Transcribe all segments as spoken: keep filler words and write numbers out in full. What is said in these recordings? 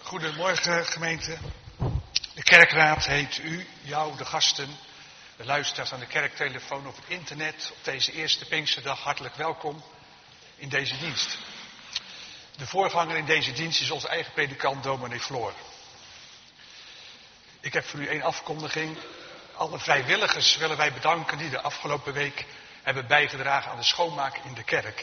Goedemorgen gemeente. De kerkraad heet u, jou, de gasten, de luisteraars aan de kerktelefoon of het internet op deze eerste Pinksterdag hartelijk welkom in deze dienst. De voorganger in deze dienst is onze eigen predikant dominee Floor. Ik heb voor u één afkondiging. Alle vrijwilligers willen wij bedanken die de afgelopen week hebben bijgedragen aan de schoonmaak in de kerk.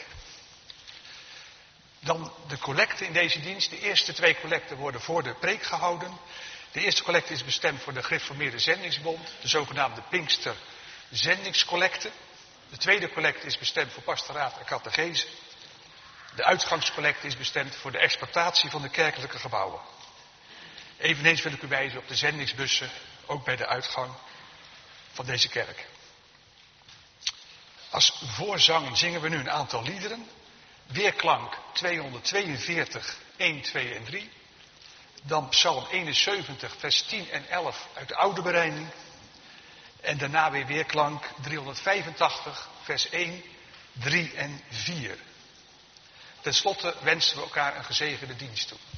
Dan de collecte in deze dienst. De eerste twee collecten worden voor de preek gehouden. De eerste collecte is bestemd voor de Gereformeerde Zendingsbond, de zogenaamde Pinkster Zendingscollecte. De tweede collecte is bestemd voor pastoraat en catechese. De uitgangscollecte is bestemd voor de exploitatie van de kerkelijke gebouwen. Eveneens wil ik u wijzen op de zendingsbussen, ook bij de uitgang van deze kerk. Als voorzang zingen we nu een aantal liederen. Weerklank tweehonderdtweeënveertig, één, twee en drie. Dan Psalm eenenzeventig, vers tien en elf uit de oude berijming. En daarna weer weerklank driehonderdvijfentachtig, vers één, drie en vier. Ten slotte wensen we elkaar een gezegende dienst toe.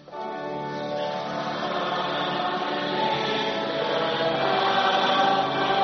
Amen.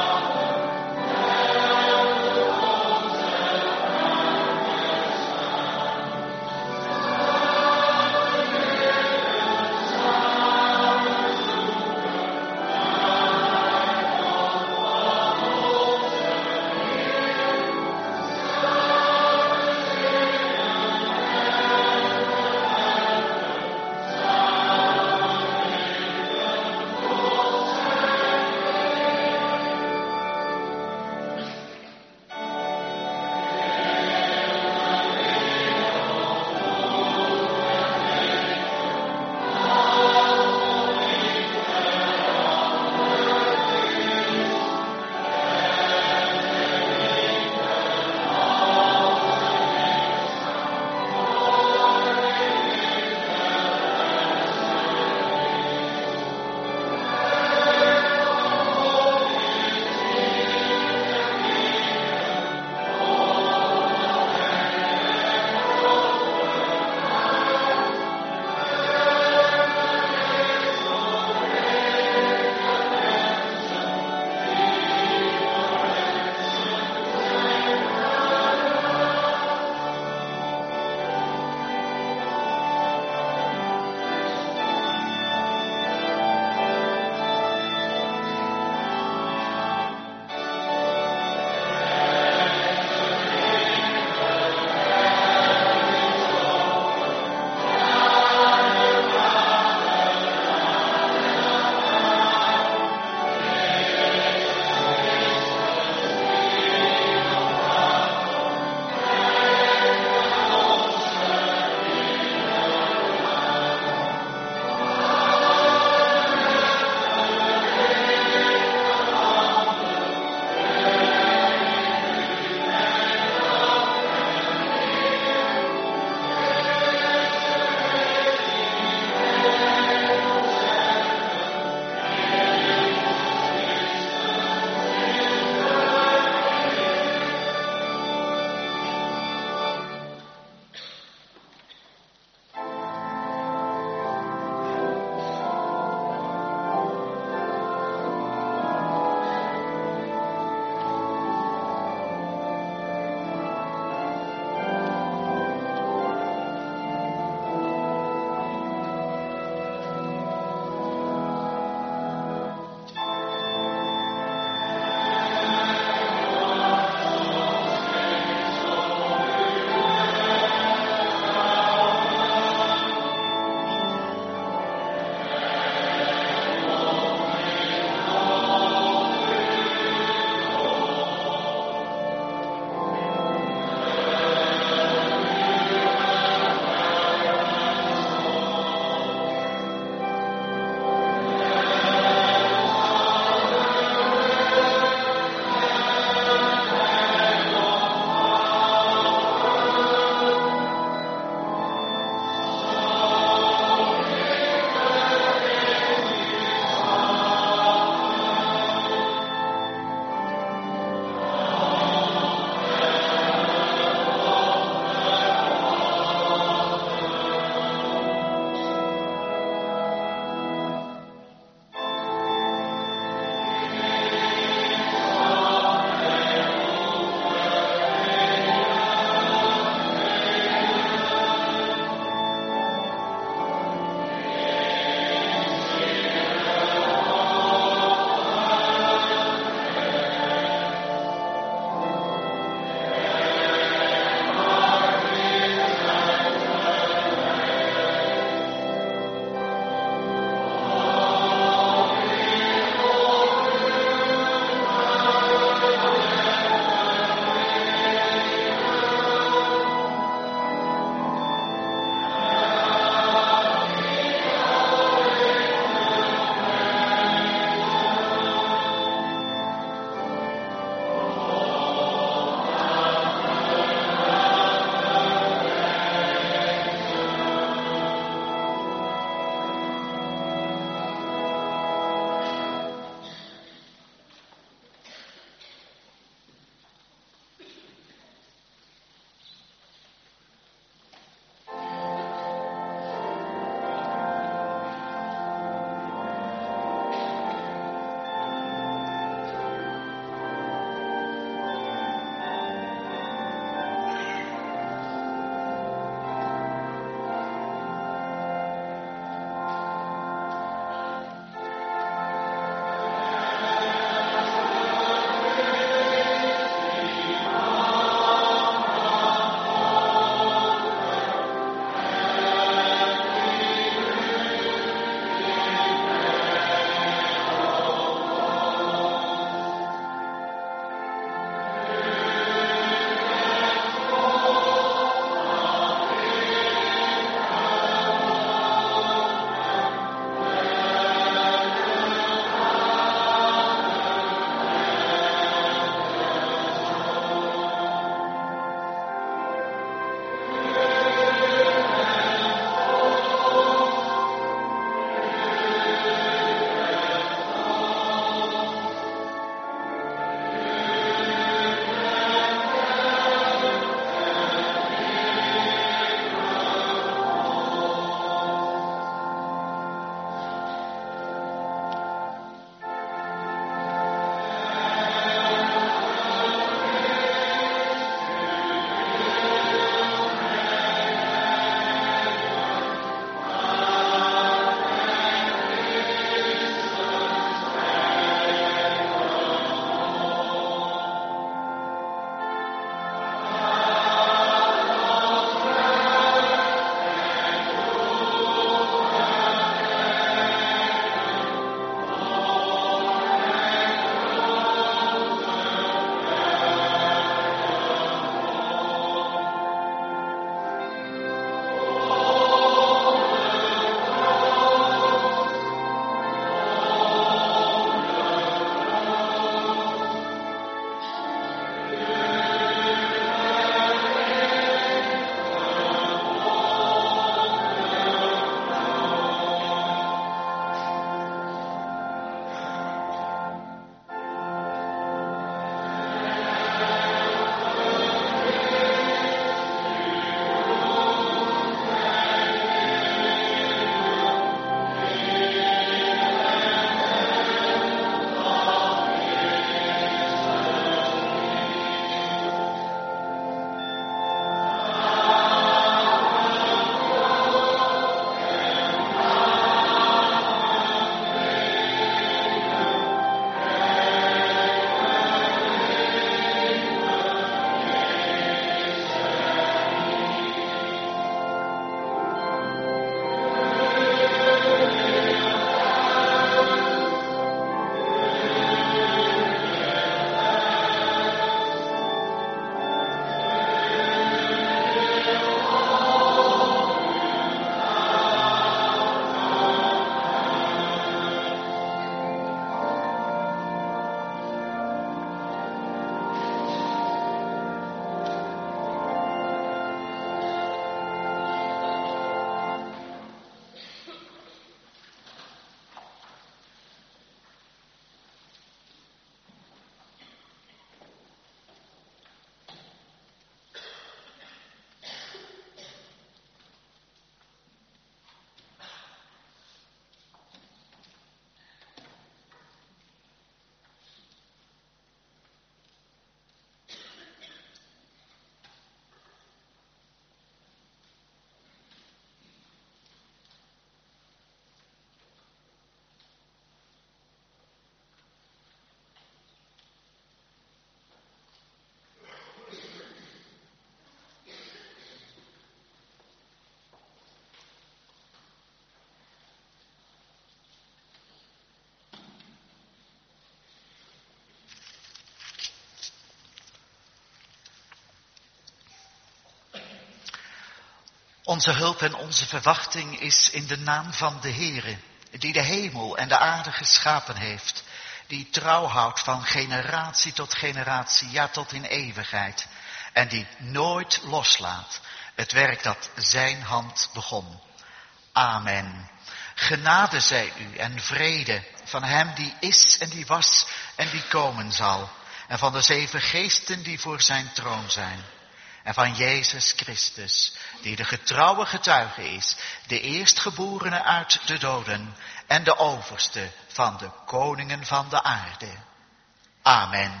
Onze hulp en onze verwachting is in de naam van de Heere, die de hemel en de aarde geschapen heeft, die trouw houdt van generatie tot generatie, ja tot in eeuwigheid, en die nooit loslaat het werk dat zijn hand begon. Amen. Genade zij u en vrede van hem die is en die was en die komen zal, en van de zeven geesten die voor zijn troon zijn. En van Jezus Christus, die de getrouwe getuige is, de eerstgeborene uit de doden en de overste van de koningen van de aarde. Amen.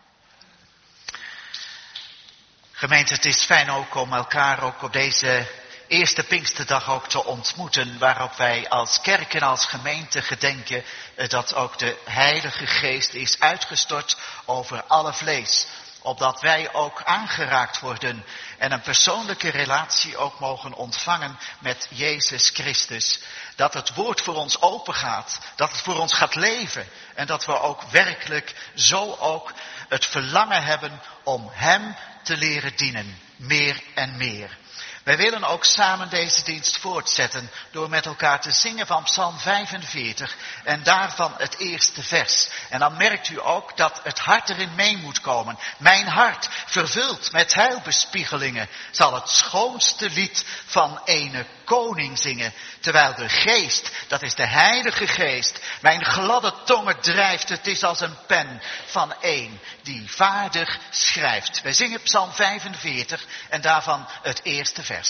Gemeente, het is fijn ook om elkaar ook op deze eerste Pinksterdag ook te ontmoeten, waarop wij als kerk en als gemeente gedenken dat ook de Heilige Geest is uitgestort over alle vlees. Opdat wij ook aangeraakt worden en een persoonlijke relatie ook mogen ontvangen met Jezus Christus. Dat het woord voor ons open gaat, dat het voor ons gaat leven en dat we ook werkelijk zo ook het verlangen hebben om Hem te leren dienen, meer en meer. Wij willen ook samen deze dienst voortzetten door met elkaar te zingen van Psalm vijfenveertig en daarvan het eerste vers. En dan merkt u ook dat het hart erin mee moet komen. Mijn hart, vervuld met heilbespiegelingen, zal het schoonste lied van ene koning zingen. Terwijl de geest, dat is de Heilige Geest, mijn gladde tongen drijft. Het is als een pen van een die vaardig schrijft. Wij zingen Psalm vijfenveertig en daarvan het eerste vers.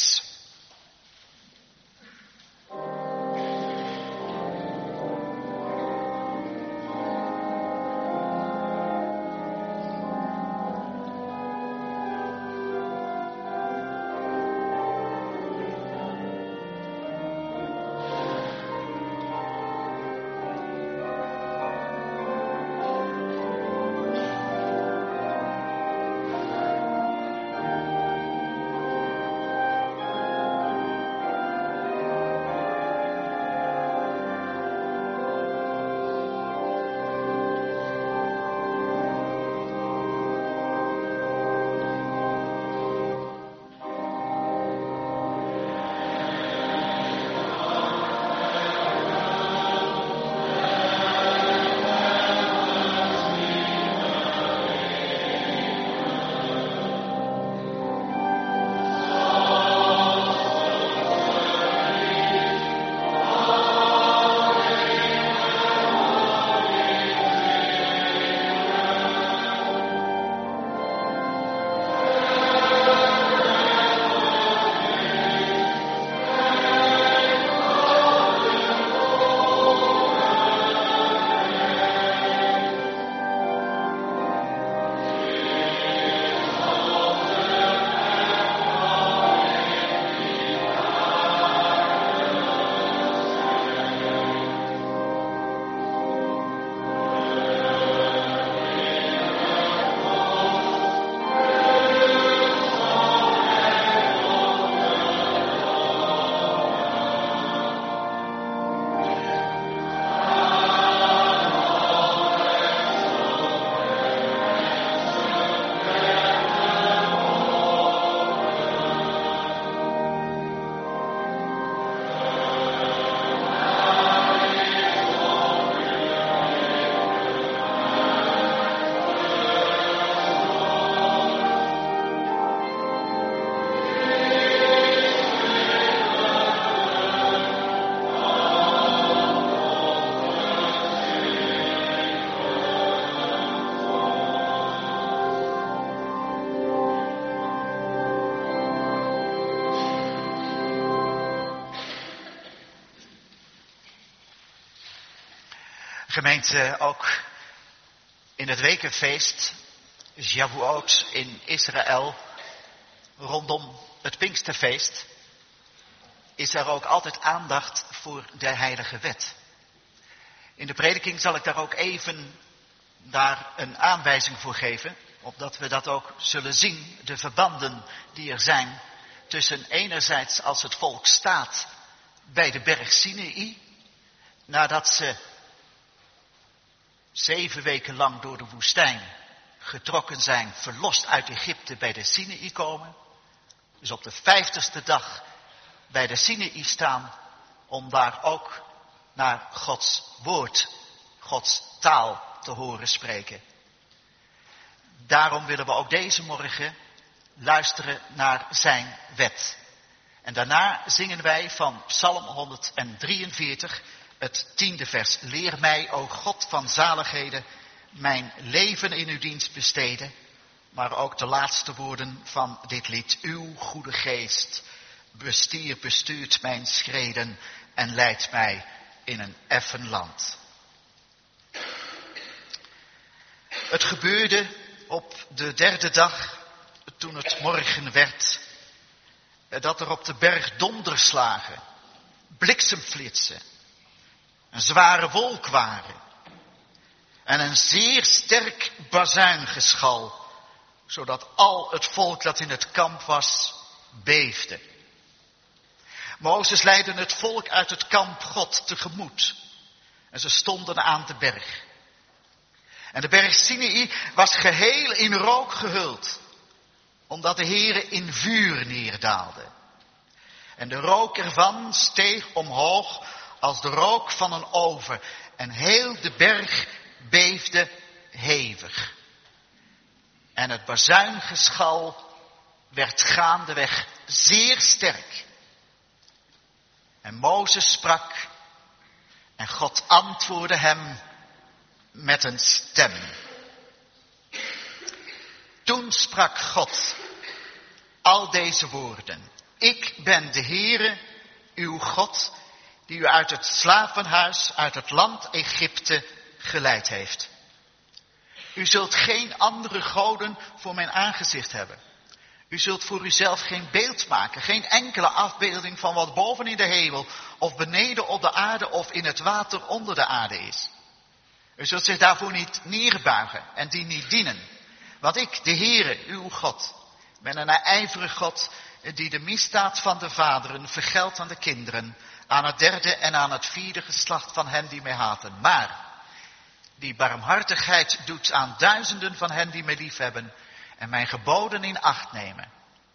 Gemeente, ook in het wekenfeest, Shavuot in Israël, rondom het Pinksterfeest, is er ook altijd aandacht voor de heilige wet. In de prediking zal ik daar ook even daar een aanwijzing voor geven, opdat we dat ook zullen zien, de verbanden die er zijn tussen enerzijds als het volk staat bij de berg Sinaï, nadat ze zeven weken lang door de woestijn getrokken zijn, verlost uit Egypte bij de Sinaï komen. Dus op de vijftigste dag bij de Sinaï staan om daar ook naar Gods woord, Gods taal te horen spreken. Daarom willen we ook deze morgen luisteren naar zijn wet. En daarna zingen wij van Psalm honderddrieënveertig, het tiende vers. Leer mij, o God van zaligheden, mijn leven in uw dienst besteden. Maar ook de laatste woorden van dit lied. Uw goede geest bestier, bestuurt mijn schreden en leidt mij in een effen land. Het gebeurde op de derde dag, toen het morgen werd, dat er op de berg donderslagen, bliksemflitsen, een zware wolk waren en een zeer sterk bazuingeschal, zodat al het volk dat in het kamp was, beefde. Mozes leidde het volk uit het kamp God tegemoet en ze stonden aan de berg. En de berg Sinaï was geheel in rook gehuld, omdat de Heere in vuur neerdaalde. En de rook ervan steeg omhoog als de rook van een oven. En heel de berg beefde hevig. En het bazuingeschal werd gaandeweg zeer sterk. En Mozes sprak en God antwoordde hem met een stem. Toen sprak God al deze woorden. Ik ben de Heere, uw God, die u uit het slavenhuis, uit het land Egypte geleid heeft. U zult geen andere goden voor mijn aangezicht hebben. U zult voor uzelf geen beeld maken, geen enkele afbeelding van wat boven in de hemel, of beneden op de aarde, of in het water onder de aarde is. U zult zich daarvoor niet neerbuigen en die niet dienen. Want ik, de Heere, uw God, ben een ijverig God die de misdaad van de vaderen vergeldt aan de kinderen, aan het derde en aan het vierde geslacht van hen die mij haten. Maar die barmhartigheid doet aan duizenden van hen die mij liefhebben en mijn geboden in acht nemen.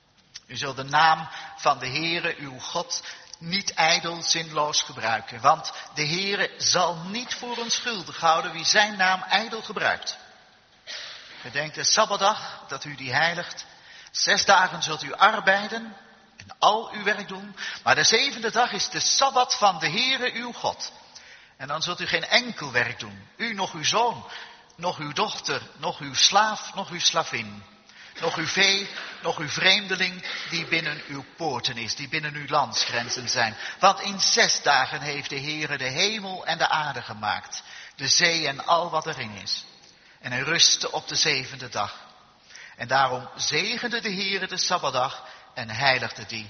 U zult de naam van de Heere, uw God, niet ijdel, zinloos gebruiken. Want de Heere zal niet voor onschuldig houden wie zijn naam ijdel gebruikt. Gedenk de Sabbatdag, dat u die heiligt. Zes dagen zult u arbeiden en al uw werk doen. Maar de zevende dag is de Sabbat van de Heere, uw God. En dan zult u geen enkel werk doen. U, nog uw zoon, nog uw dochter, nog uw slaaf, nog uw slavin. Nog uw vee, nog uw vreemdeling die binnen uw poorten is, die binnen uw landsgrenzen zijn. Want in zes dagen heeft de Heere de hemel en de aarde gemaakt, de zee en al wat erin is. En hij rustte op de zevende dag. En daarom zegende de Heere de Sabbatdag en heiligde die.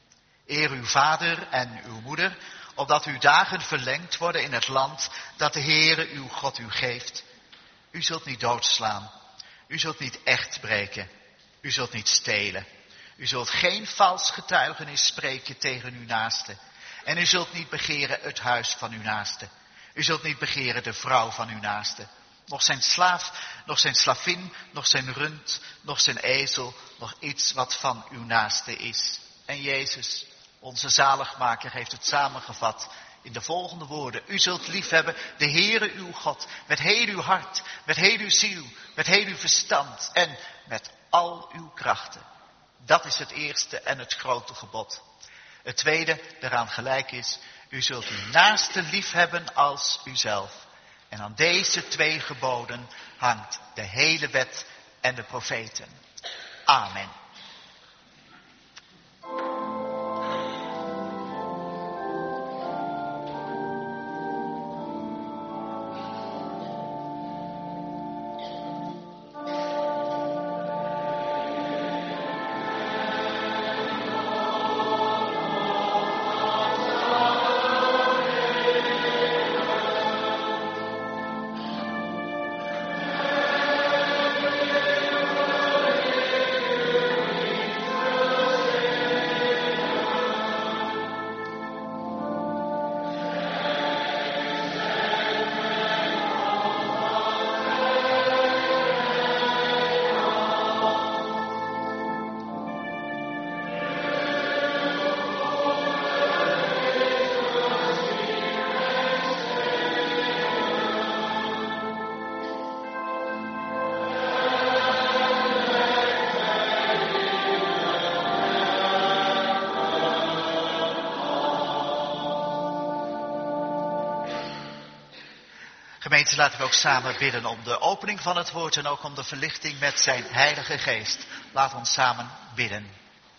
Eer uw vader en uw moeder, opdat uw dagen verlengd worden in het land dat de Heere uw God u geeft. U zult niet doodslaan. U zult niet echt breken. U zult niet stelen. U zult geen vals getuigenis spreken tegen uw naaste. En u zult niet begeren het huis van uw naaste. U zult niet begeren de vrouw van uw naaste. Nog zijn slaaf, nog zijn slavin, nog zijn rund, nog zijn ezel, nog iets wat van uw naaste is. En Jezus, onze zaligmaker, heeft het samengevat in de volgende woorden. U zult liefhebben de Heere uw God met heel uw hart, met heel uw ziel, met heel uw verstand en met al uw krachten. Dat is het eerste en het grote gebod. Het tweede, daaraan gelijk is, u zult uw naaste liefhebben als uzelf. En aan deze twee geboden hangt de hele wet en de profeten. Amen. Amen. Gemeente, laten we ook samen bidden om de opening van het woord en ook om de verlichting met zijn Heilige Geest. Laat ons samen bidden.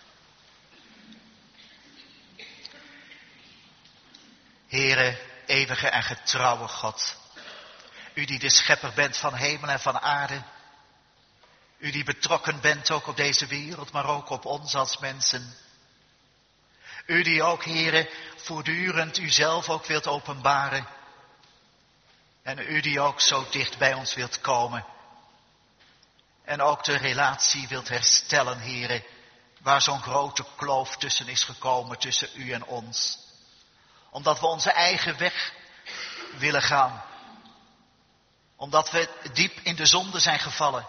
Heere, eeuwige en getrouwe God. U die de schepper bent van hemel en van aarde. U die betrokken bent ook op deze wereld, maar ook op ons als mensen. U die ook, Heere, voortdurend uzelf ook wilt openbaren. En u die ook zo dicht bij ons wilt komen. En ook de relatie wilt herstellen, Heere, waar zo'n grote kloof tussen is gekomen, tussen u en ons. Omdat we onze eigen weg willen gaan. Omdat we diep in de zonde zijn gevallen.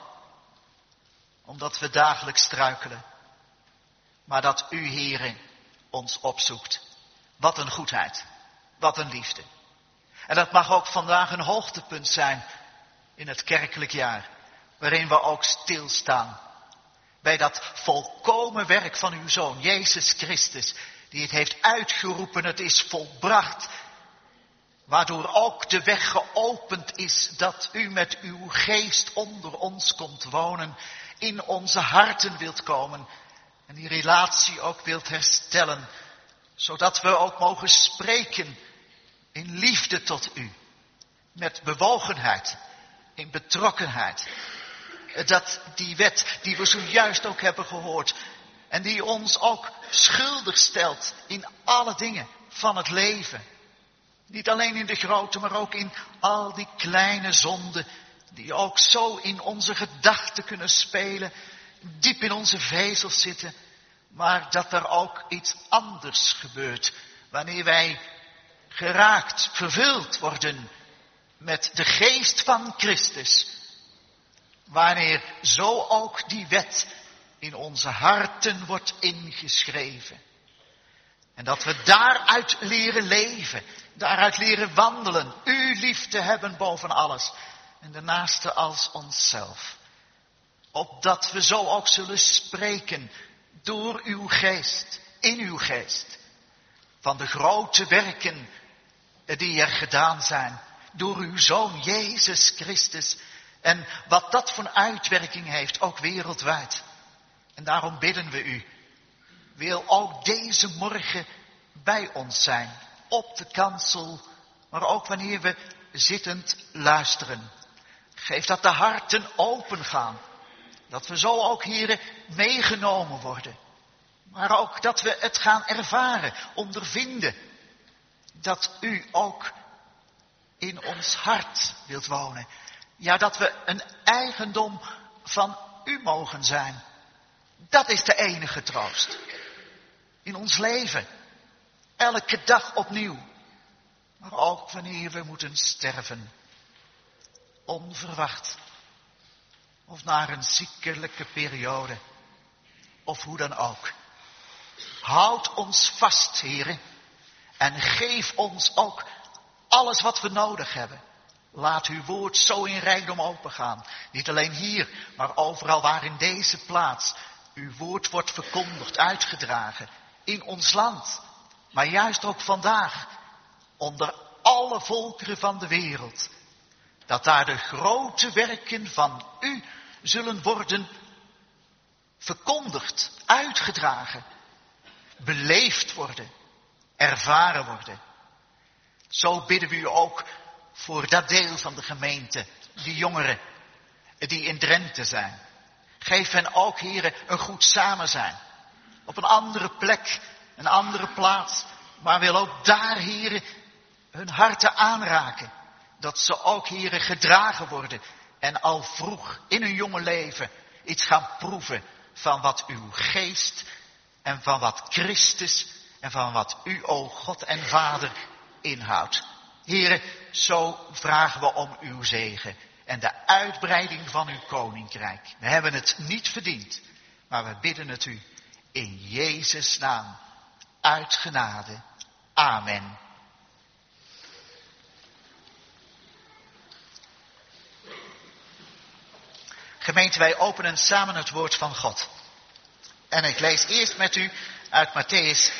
Omdat we dagelijks struikelen. Maar dat u, Heere, ons opzoekt. Wat een goedheid. Wat een liefde. En dat mag ook vandaag een hoogtepunt zijn in het kerkelijk jaar. Waarin we ook stilstaan. Bij dat volkomen werk van uw Zoon, Jezus Christus. Die het heeft uitgeroepen, het is volbracht. Waardoor ook de weg geopend is dat u met uw geest onder ons komt wonen. In onze harten wilt komen. En die relatie ook wilt herstellen. Zodat we ook mogen spreken in liefde tot u. Met bewogenheid. In betrokkenheid. Dat die wet die we zojuist ook hebben gehoord. En die ons ook schuldig stelt in alle dingen van het leven. Niet alleen in de grote, maar ook in al die kleine zonden. Die ook zo in onze gedachten kunnen spelen. Diep in onze vezels zitten. Maar dat er ook iets anders gebeurt. Wanneer wij geraakt, vervuld worden met de geest van Christus. Wanneer zo ook die wet in onze harten wordt ingeschreven. En dat we daaruit leren leven. Daaruit leren wandelen. U lief te hebben boven alles. En de naaste als onszelf. Opdat we zo ook zullen spreken. Door uw geest. In uw geest. Van de grote werken die er gedaan zijn. Door uw Zoon Jezus Christus. En wat dat voor uitwerking heeft. Ook wereldwijd. En daarom bidden we u. Wil ook deze morgen bij ons zijn. Op de kansel. Maar ook wanneer we zittend luisteren. Geef dat de harten open gaan. Dat we zo ook hier meegenomen worden. Maar ook dat we het gaan ervaren. Ondervinden. Dat u ook in ons hart wilt wonen. Ja, dat we een eigendom van u mogen zijn. Dat is de enige troost. In ons leven. Elke dag opnieuw. Maar ook wanneer we moeten sterven. Onverwacht. Of na een ziekelijke periode. Of hoe dan ook. Houd ons vast, Heere. En geef ons ook alles wat we nodig hebben. Laat uw woord zo in rijkdom opengaan. Niet alleen hier, maar overal waar in deze plaats uw woord wordt verkondigd, uitgedragen. In ons land. Maar juist ook vandaag. Onder alle volkeren van de wereld. Dat daar de grote werken van u zullen worden verkondigd, uitgedragen. Beleefd worden. Ervaren worden. Zo bidden we u ook voor dat deel van de gemeente. Die jongeren die in Drenthe zijn. Geef hen ook, Heere, een goed samen zijn. Op een andere plek, een andere plaats. Maar wil ook daar, Heere, hun harten aanraken. Dat ze ook, Heere, gedragen worden. En al vroeg in hun jonge leven iets gaan proeven van wat uw geest en van wat Christus en van wat u, o God en Vader, inhoudt. Heere, zo vragen we om uw zegen en de uitbreiding van uw koninkrijk. We hebben het niet verdiend, maar we bidden het u in Jezus' naam. Uit genade. Amen. Gemeente, wij openen samen het woord van God. En ik lees eerst met u uit Matthäus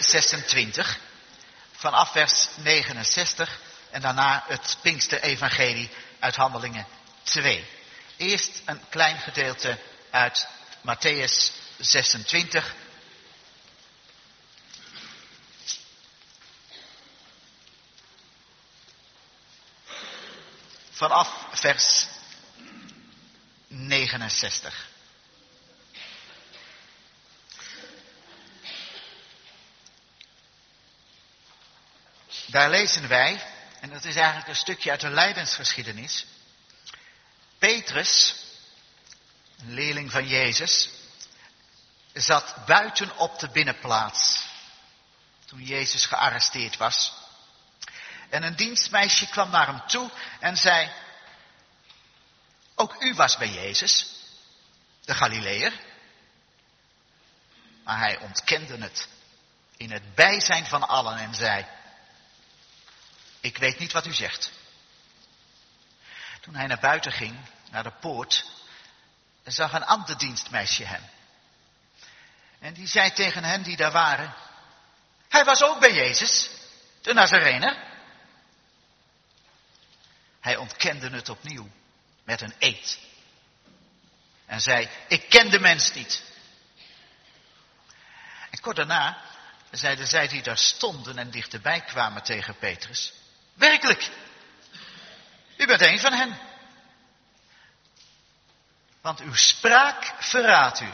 zesentwintig, vanaf vers negenenzestig en daarna het Pinkster-evangelie uit Handelingen twee. Eerst een klein gedeelte uit Matthäus zesentwintig. Vanaf vers negenenzestig. Daar lezen wij, en dat is eigenlijk een stukje uit de lijdensgeschiedenis. Petrus, een leerling van Jezus, zat buiten op de binnenplaats toen Jezus gearresteerd was. En een dienstmeisje kwam naar hem toe en zei: ook u was bij Jezus, de Galileër. Maar hij ontkende het in het bijzijn van allen en zei: ik weet niet wat u zegt. Toen hij naar buiten ging, naar de poort, zag een ander dienstmeisje hem. En die zei tegen hen die daar waren: hij was ook bij Jezus, de Nazarener. Hij ontkende het opnieuw met een eed. En zei: ik ken de mens niet. En kort daarna zeiden zij die daar stonden en dichterbij kwamen tegen Petrus: werkelijk, u bent een van hen. Want uw spraak verraadt u.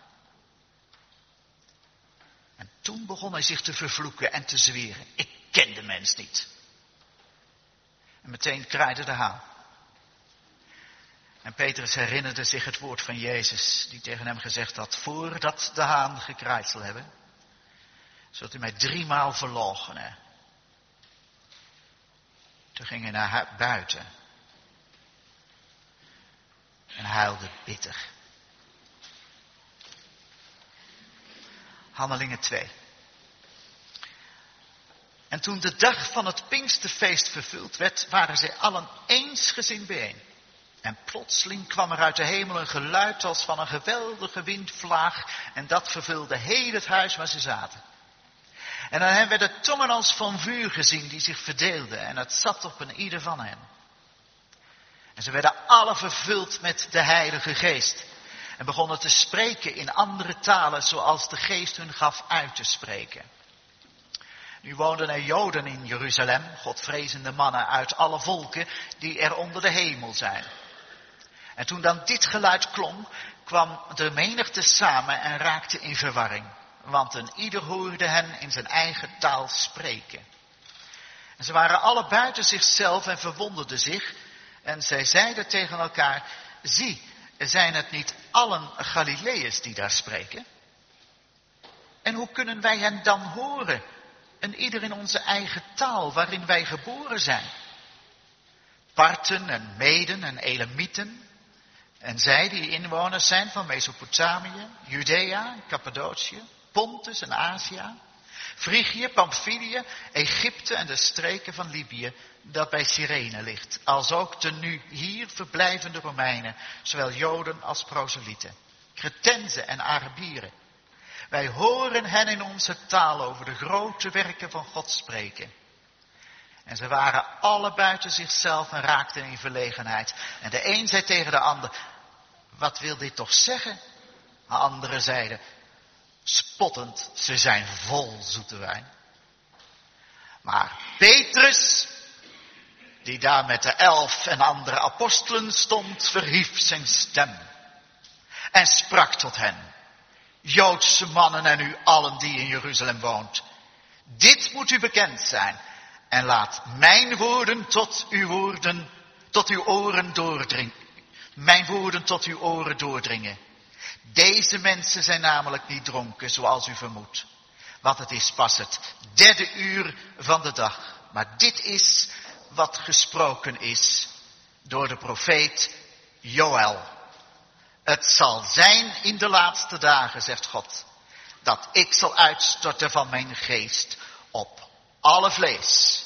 En toen begon hij zich te vervloeken en te zweren: ik ken de mens niet. En meteen kraaide de haan. En Petrus herinnerde zich het woord van Jezus, die tegen hem gezegd had: voordat de haan gekraaid zal hebben, zult u mij driemaal verloochenen. Toen ging hij naar buiten en huilde bitter. Handelingen twee. En toen de dag van het Pinksterfeest vervuld werd, waren zij allen eensgezind bijeen. En plotseling kwam er uit de hemel een geluid als van een geweldige windvlaag, en dat vervulde heel het huis waar ze zaten. En aan hen werden tongen als van vuur gezien die zich verdeelden, en het zat op een ieder van hen. En ze werden alle vervuld met de Heilige Geest en begonnen te spreken in andere talen zoals de Geest hun gaf uit te spreken. Nu woonden er Joden in Jeruzalem, godvrezende mannen uit alle volken die er onder de hemel zijn. En toen dan dit geluid klonk, kwam de menigte samen en raakte in verwarring. Want een ieder hoorde hen in zijn eigen taal spreken. En ze waren alle buiten zichzelf en verwonderden zich. En zij zeiden tegen elkaar: zie, zijn het niet allen Galileërs die daar spreken? En hoe kunnen wij hen dan horen? En ieder in onze eigen taal waarin wij geboren zijn. Parten en Meden en Elamieten. En zij die inwoners zijn van Mesopotamië, Judea, Cappadocië, Pontus en Azië, Frigië, Pamphylië, Egypte en de streken van Libië, dat bij Cyrene ligt. Als ook de nu hier verblijvende Romeinen, zowel Joden als proselieten, Cretenzen en Arabieren. Wij horen hen in onze taal over de grote werken van God spreken. En ze waren alle buiten zichzelf en raakten in verlegenheid. En de een zei tegen de ander: wat wil dit toch zeggen? De anderen zeiden spottend: ze zijn vol zoete wijn. Maar Petrus, die daar met de elf en andere apostelen stond, verhief zijn stem en sprak tot hen: Joodse mannen en u allen die in Jeruzalem woont, dit moet u bekend zijn. En laat mijn woorden tot uw woorden, tot uw oren doordringen. Mijn woorden tot uw oren doordringen. Deze mensen zijn namelijk niet dronken, zoals u vermoedt. Want het is pas het derde uur van de dag. Maar dit is wat gesproken is door de profeet Joël. Het zal zijn in de laatste dagen, zegt God, dat ik zal uitstorten van mijn geest op alle vlees.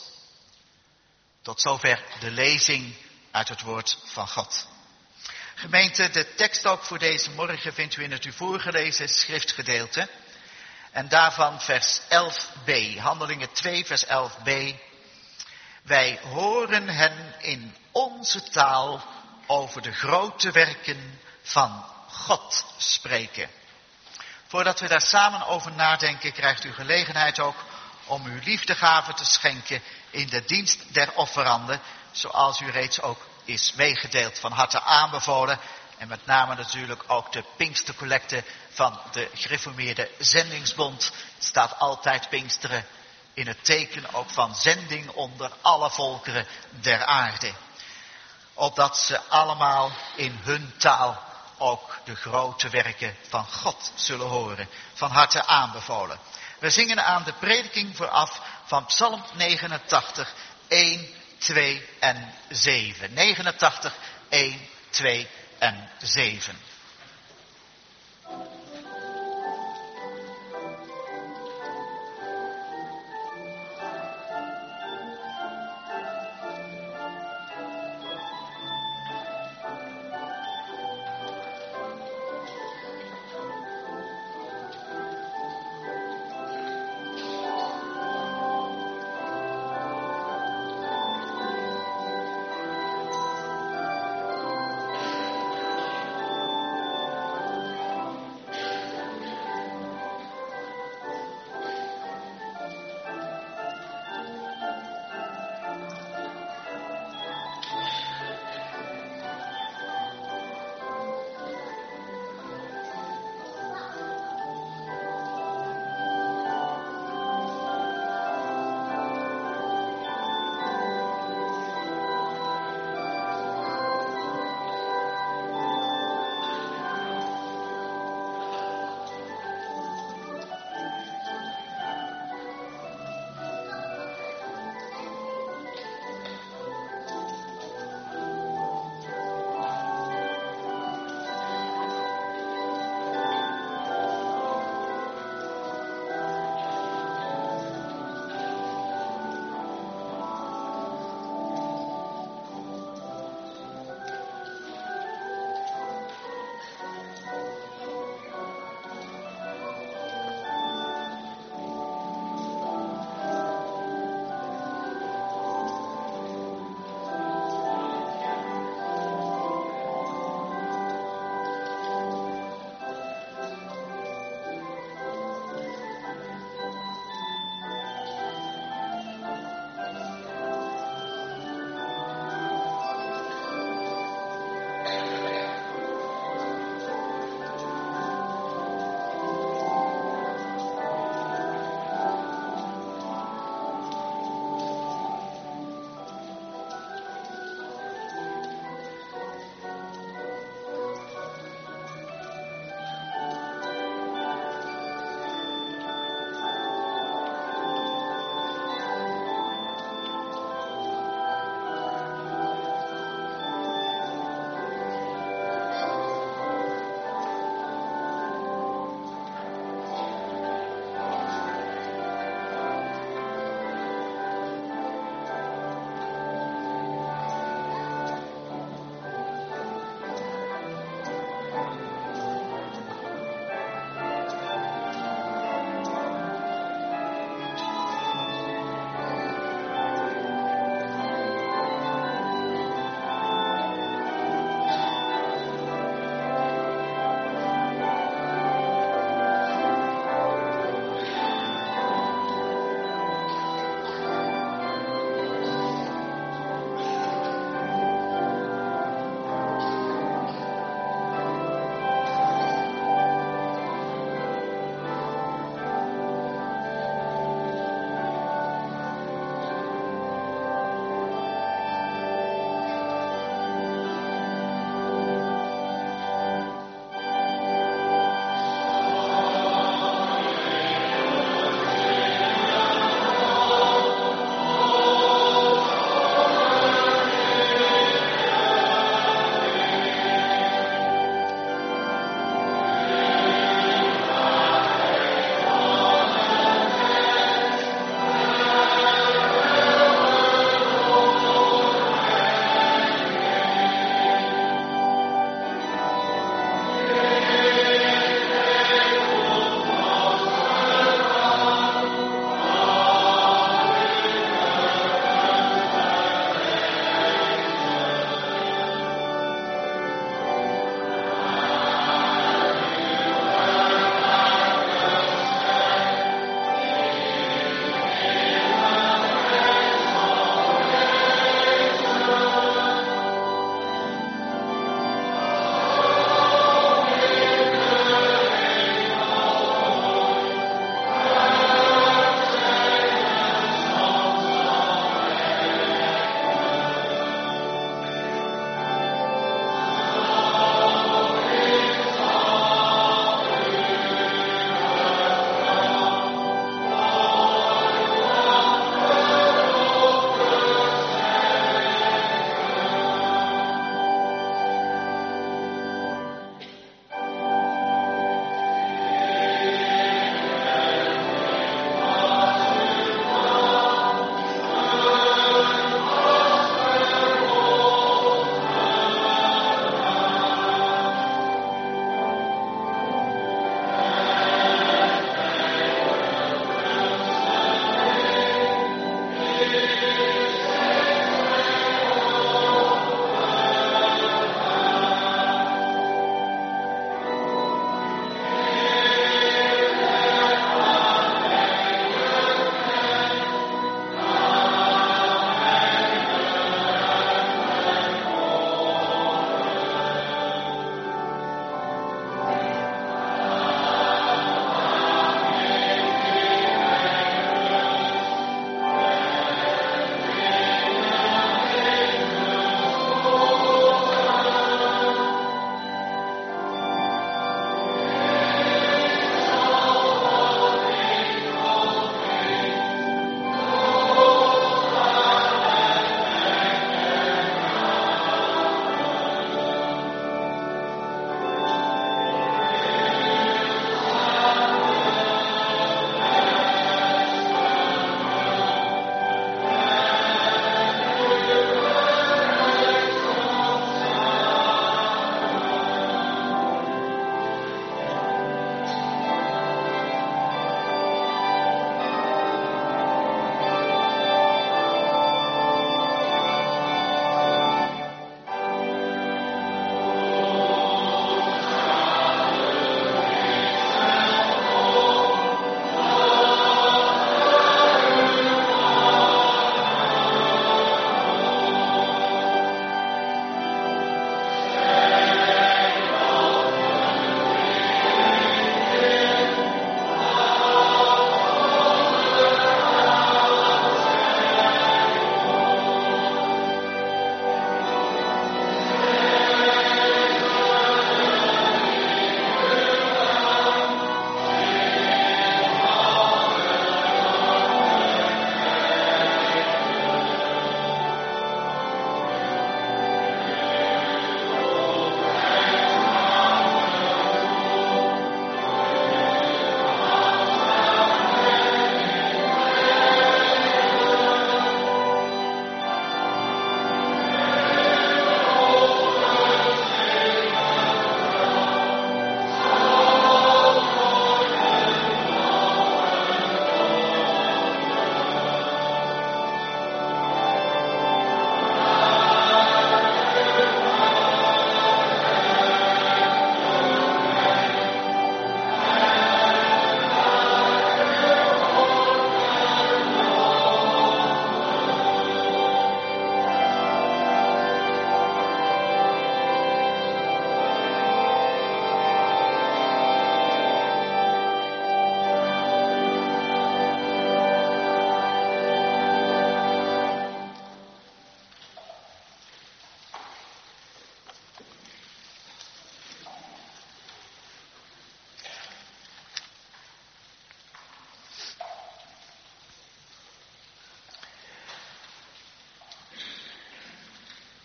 Tot zover de lezing uit het woord van God. Gemeente, de tekst ook voor deze morgen vindt u in het u voorgelezen schriftgedeelte. En daarvan vers elf b, Handelingen twee vers elf b. Wij horen hen in onze taal over de grote werken van God spreken. Voordat we daar samen over nadenken, krijgt u gelegenheid ook om uw liefdegave te schenken in de dienst der offeranden, zoals u reeds ook is meegedeeld, van harte aanbevolen. En met name natuurlijk ook de Pinkstercollecte van de Gereformeerde Zendingsbond. Het staat altijd Pinksteren in het teken ook van zending onder alle volkeren der aarde. Opdat ze allemaal in hun taal ook de grote werken van God zullen horen. Van harte aanbevolen. We zingen aan de prediking vooraf van Psalm negenentachtig, één, twee en zeven. negenentachtig, één, twee en zeven.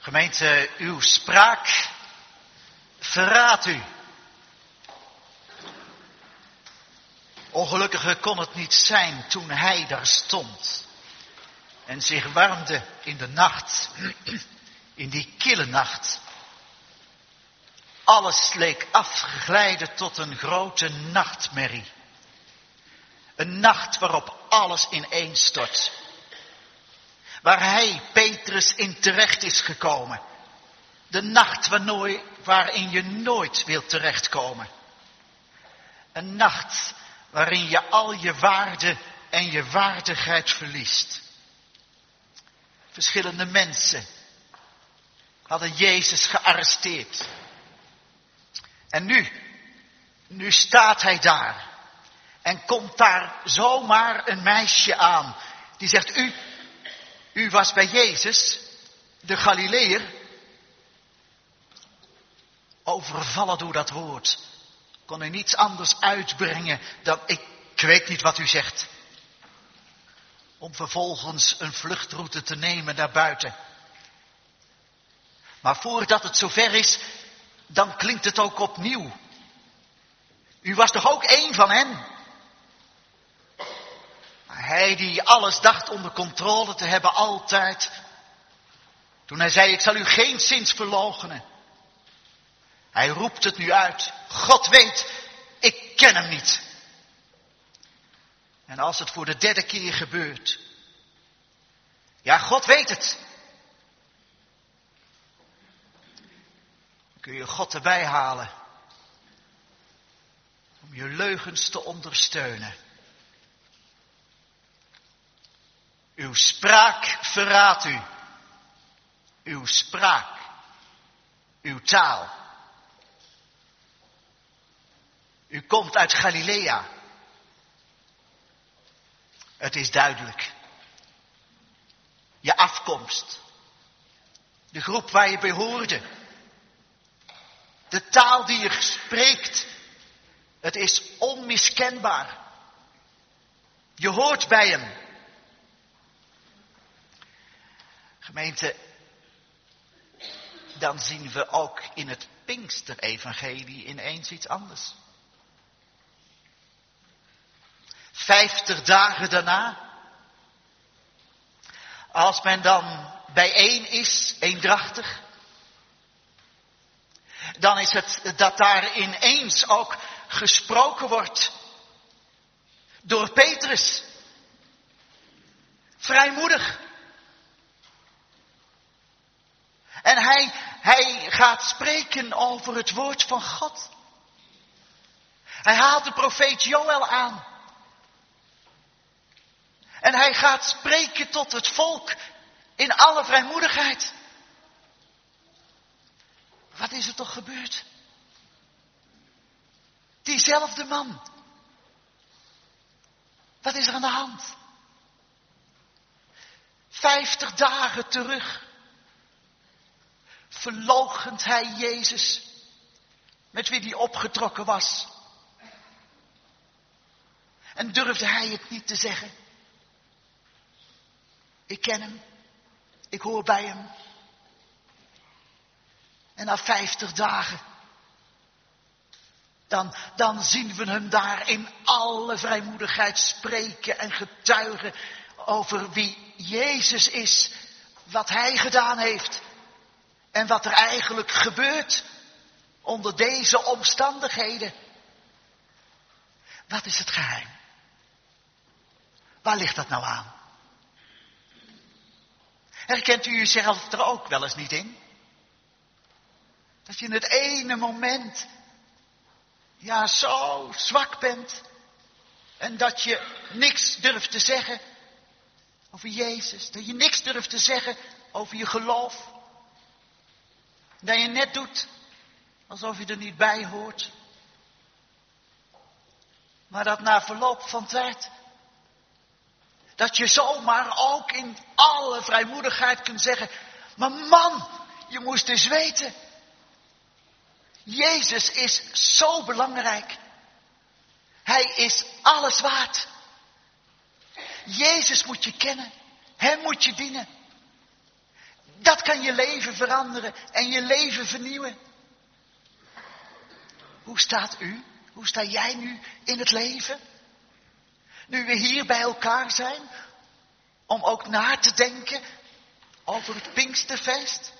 Gemeente, uw spraak verraadt u. Ongelukkiger kon het niet zijn toen hij daar stond en zich warmde in de nacht, in die kille nacht. Alles leek afgeglijden tot een grote nachtmerrie. Een nacht waarop alles ineenstort. Waar hij, Petrus, in terecht is gekomen. De nacht waarin je nooit wilt terechtkomen. Een nacht waarin je al je waarde en je waardigheid verliest. Verschillende mensen hadden Jezus gearresteerd. En nu, nu staat hij daar. En komt daar zomaar een meisje aan. Die zegt, u, u was bij Jezus, de Galileër. Overvallen door dat woord. Kon hij niets anders uitbrengen dan, ik, ik weet niet wat u zegt. Om vervolgens een vluchtroute te nemen naar buiten. Maar voordat het zover is, dan klinkt het ook opnieuw. U was toch ook één van hen? Maar hij die alles dacht onder controle te hebben altijd. Toen hij zei, ik zal u geen zins verloochenen. Hij roept het nu uit. God weet, ik ken hem niet. En als het voor de derde keer gebeurt. Ja, God weet het. Dan kun je God erbij halen. Om je leugens te ondersteunen. Uw spraak verraadt u. Uw spraak. Uw taal. U komt uit Galilea. Het is duidelijk. Je afkomst. De groep waar je bij hoorde. De taal die je spreekt. Het is onmiskenbaar. Je hoort bij hem. Gemeente, dan zien we ook in het Pinksterevangelie ineens iets anders. Vijftig dagen daarna, als men dan bijeen is, eendrachtig, dan is het dat daar ineens ook gesproken wordt door Petrus. Vrijmoedig. En hij, hij gaat spreken over het woord van God. Hij haalt de profeet Joël aan. En hij gaat spreken tot het volk in alle vrijmoedigheid. Wat is er toch gebeurd? Diezelfde man. Wat is er aan de hand? Vijftig dagen terug verloochent hij Jezus, met wie hij opgetrokken was. En durfde hij het niet te zeggen. Ik ken hem. Ik hoor bij hem. En na vijftig dagen, dan, dan zien we hem daar in alle vrijmoedigheid spreken en getuigen over wie Jezus is, wat hij gedaan heeft en wat er eigenlijk gebeurt onder deze omstandigheden. Wat is het geheim? Waar ligt dat nou aan? Herkent u uzelf er ook wel eens niet in? Dat je in het ene moment, ja, zo zwak bent. En dat je niks durft te zeggen over Jezus. Dat je niks durft te zeggen over je geloof. Dat je net doet alsof je er niet bij hoort. Maar dat na verloop van tijd, dat je zomaar ook in alle vrijmoedigheid kunt zeggen, maar man, je moest eens weten. Jezus is zo belangrijk. Hij is alles waard. Jezus moet je kennen. Hem moet je dienen. Dat kan je leven veranderen en je leven vernieuwen. Hoe staat u? Hoe sta jij nu in het leven? Nu we hier bij elkaar zijn, om ook na te denken over het Pinksterfeest.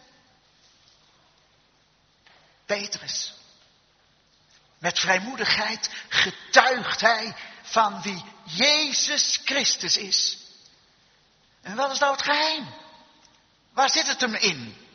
Petrus, met vrijmoedigheid getuigt hij van wie Jezus Christus is. En wat is nou het geheim? Waar zit het hem in?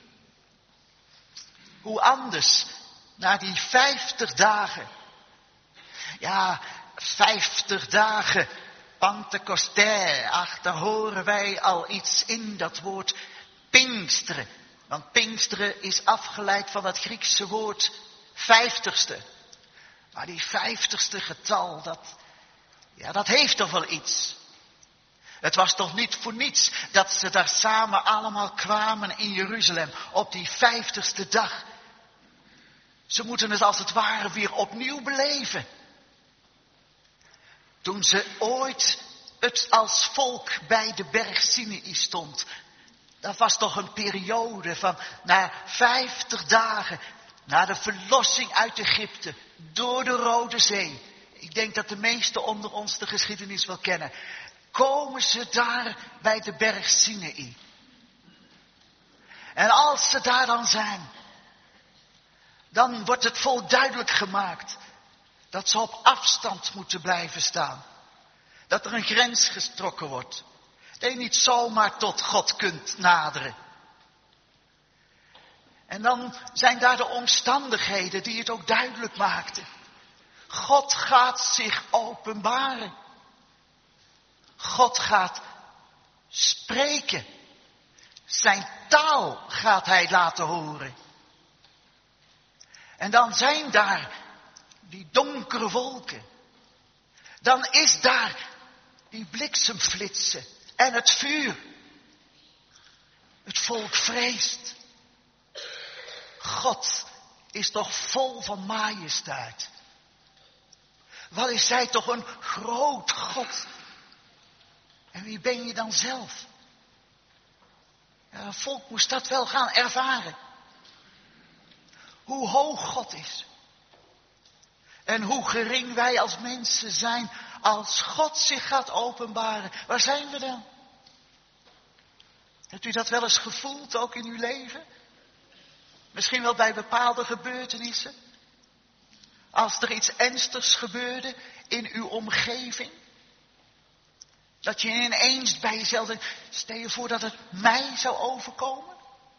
Hoe anders na die vijftig dagen. Ja, vijftig dagen Pentecostais. Ach, daar horen wij al iets in dat woord Pinksteren. Want Pinksteren is afgeleid van het Griekse woord vijftigste. Maar die vijftigste getal, dat, ja, dat heeft toch wel iets. Het was toch niet voor niets dat ze daar samen allemaal kwamen in Jeruzalem op die vijftigste dag. Ze moeten het als het ware weer opnieuw beleven. Toen ze ooit het als volk bij de berg Sinaï stond. Dat was toch een periode van na vijftig dagen, na de verlossing uit Egypte, door de Rode Zee. Ik denk dat de meesten onder ons de geschiedenis wel kennen. Komen ze daar bij de berg Sinaï. En als ze daar dan zijn, dan wordt het volk duidelijk gemaakt dat ze op afstand moeten blijven staan. Dat er een grens getrokken wordt. Dat je niet zomaar tot God kunt naderen. En dan zijn daar de omstandigheden die het ook duidelijk maakten. God gaat zich openbaren. God gaat spreken. Zijn taal gaat hij laten horen. En dan zijn daar die donkere wolken. Dan is daar die bliksemflitsen en het vuur. Het volk vreest. God is toch vol van majesteit. Wat is zij toch een groot God. En wie ben je dan zelf? Ja, het volk moest dat wel gaan ervaren. Hoe hoog God is. En hoe gering wij als mensen zijn als God zich gaat openbaren. Waar zijn we dan? Hebt u dat wel eens gevoeld, ook in uw leven? Misschien wel bij bepaalde gebeurtenissen. Als er iets ernstigs gebeurde in uw omgeving. Dat je ineens bij jezelf denkt, stel je voor dat het mij zou overkomen.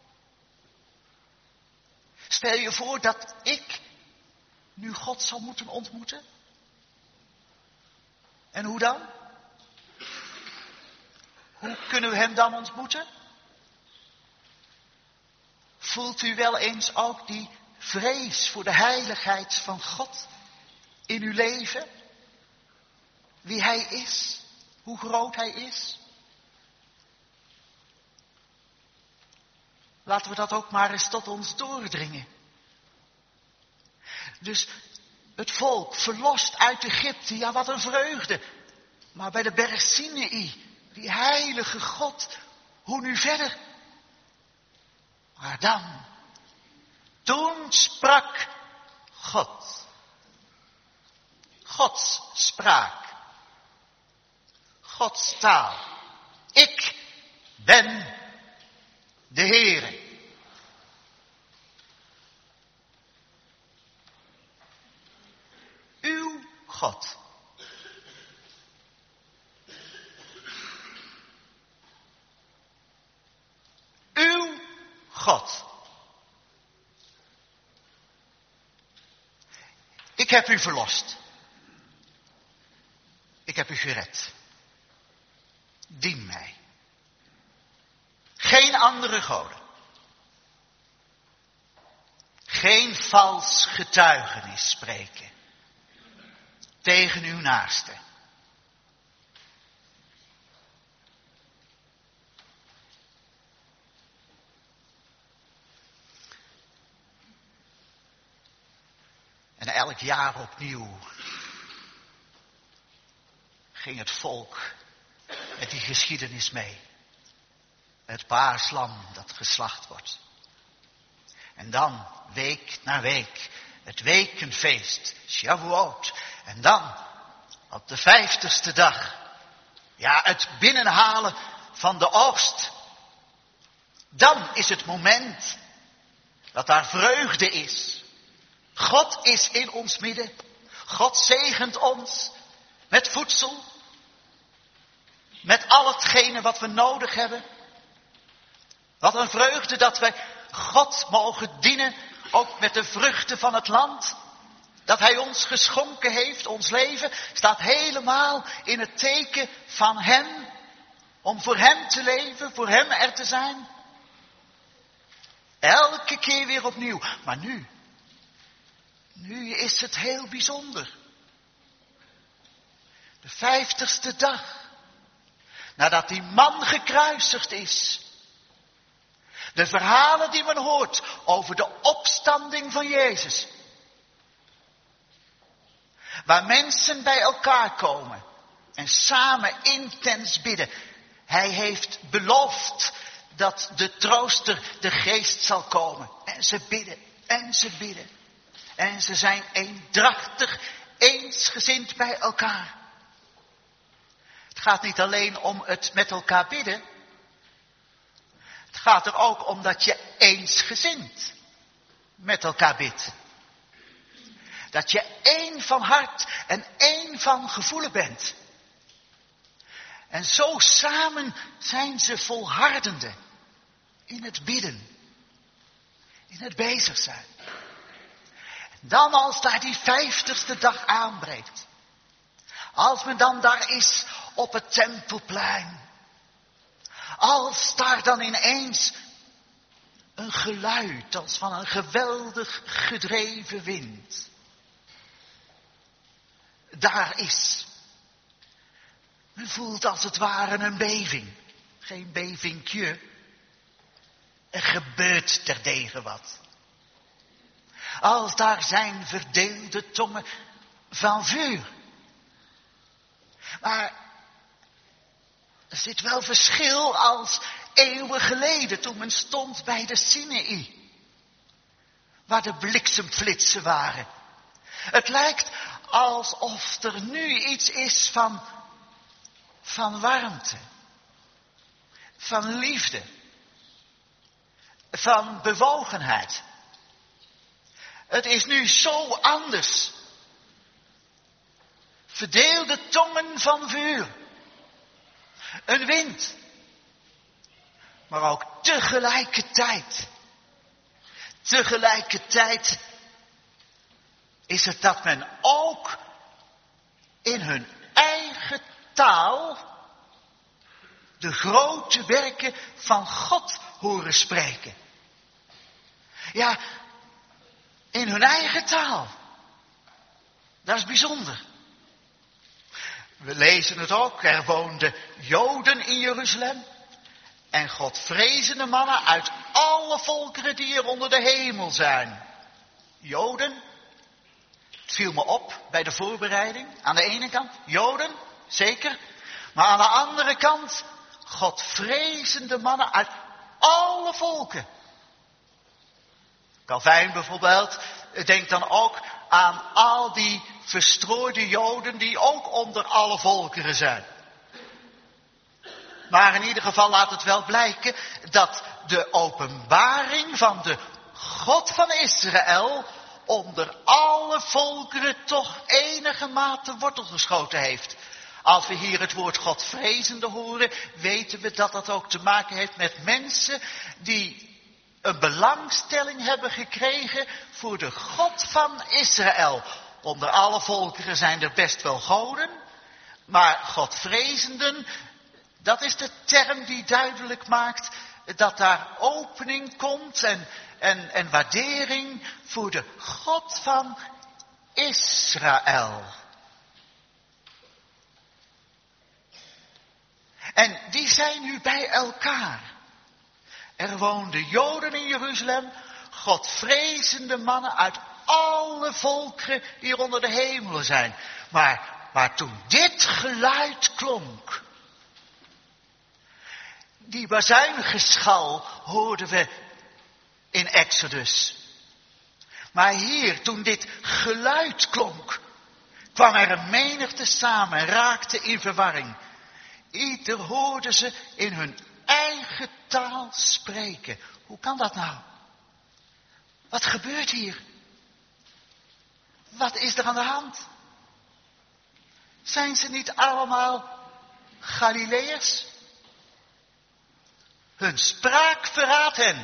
Stel je voor dat ik nu God zal moeten ontmoeten. En hoe dan? Hoe kunnen we hem dan ontmoeten? Voelt u wel eens ook die vrees voor de heiligheid van God in uw leven? Wie hij is, hoe groot hij is? Laten we dat ook maar eens tot ons doordringen. Dus het volk verlost uit Egypte, ja wat een vreugde. Maar bij de berg Sinaï, die heilige God, hoe nu verder? Maar dan, toen sprak God. Gods spraak. Gods taal. Ik ben de Heere. Uw God. Uw God. Ik heb u verlost. Ik heb u gered. Dien mij. Geen andere goden. Geen vals getuigenis spreken. Tegen uw naaste. En elk jaar opnieuw ging het volk met die geschiedenis mee. het paarslam dat geslacht wordt. En dan, week na week, het wekenfeest, Shavuot. En dan, op de vijftigste dag, ja, het binnenhalen van de oogst. Dan is het moment dat daar vreugde is. God is in ons midden. God zegent ons met voedsel. Met al hetgene wat we nodig hebben. Wat een vreugde dat wij God mogen dienen. Ook met de vruchten van het land. Dat hij ons geschonken heeft. Ons leven staat helemaal in het teken van hem. Om voor hem te leven. Voor hem er te zijn. Elke keer weer opnieuw. Maar nu. Nu is het heel bijzonder. De vijftigste dag. Nadat die man gekruisigd is. De verhalen die men hoort over de opstanding van Jezus. Waar mensen bij elkaar komen. En samen intens bidden. Hij heeft beloofd dat de trooster, de geest zal komen. En ze bidden. En ze bidden. En ze zijn eendrachtig, eensgezind bij elkaar. Het gaat niet alleen om het met elkaar bidden. Het gaat er ook om dat je eensgezind met elkaar bidt. Dat je één van hart en één van gevoelen bent. En zo samen zijn ze volhardende in het bidden. In het bezig zijn. Dan als daar die vijftigste dag aanbreekt. Als men dan daar is op het tempelplein. Als daar dan ineens een geluid als van een geweldig gedreven wind. Daar is. Men voelt als het ware een beving. Geen bevingje. Er gebeurt terdege wat. Als daar zijn verdeelde tongen van vuur. Maar er zit wel verschil als eeuwen geleden toen men stond bij de Sinaï. Waar de bliksemflitsen waren. Het lijkt alsof er nu iets is van, van warmte. Van liefde. Van bewogenheid. Het is nu zo anders. Verdeelde tongen van vuur. Een wind. Maar ook tegelijkertijd. Tegelijkertijd is het dat men ook in hun eigen taal de grote werken van God horen spreken. Ja, in hun eigen taal. Dat is bijzonder. We lezen het ook. Er woonden Joden in Jeruzalem. En Godvrezende mannen uit alle volkeren die er onder de hemel zijn. Joden. Het viel me op bij de voorbereiding. Aan de ene kant Joden, zeker. Maar aan de andere kant Godvrezende mannen uit alle volken. Calvijn bijvoorbeeld denkt dan ook aan al die verstrooide Joden die ook onder alle volkeren zijn. Maar in ieder geval laat het wel blijken dat de openbaring van de God van Israël onder alle volkeren toch enige mate wortel geschoten heeft. Als we hier het woord Godvrezende horen, weten we dat dat ook te maken heeft met mensen die een belangstelling hebben gekregen voor de God van Israël. Onder alle volkeren zijn er best wel goden, maar Godvrezenden, dat is de term die duidelijk maakt dat daar opening komt en, en, en waardering voor de God van Israël. En die zijn nu bij elkaar. Er woonden Joden in Jeruzalem, Godvrezende mannen uit alle volkeren die onder de hemelen zijn. Maar, maar toen dit geluid klonk, Die bazuingeschal hoorden we in Exodus. Maar hier, toen dit geluid klonk, kwam er een menigte samen en raakte in verwarring. Ieder hoorde ze in hun eigen taal spreken. Hoe kan dat nou? Wat gebeurt hier? Wat is er aan de hand? Zijn ze niet allemaal Galileërs? Hun spraak verraadt hen.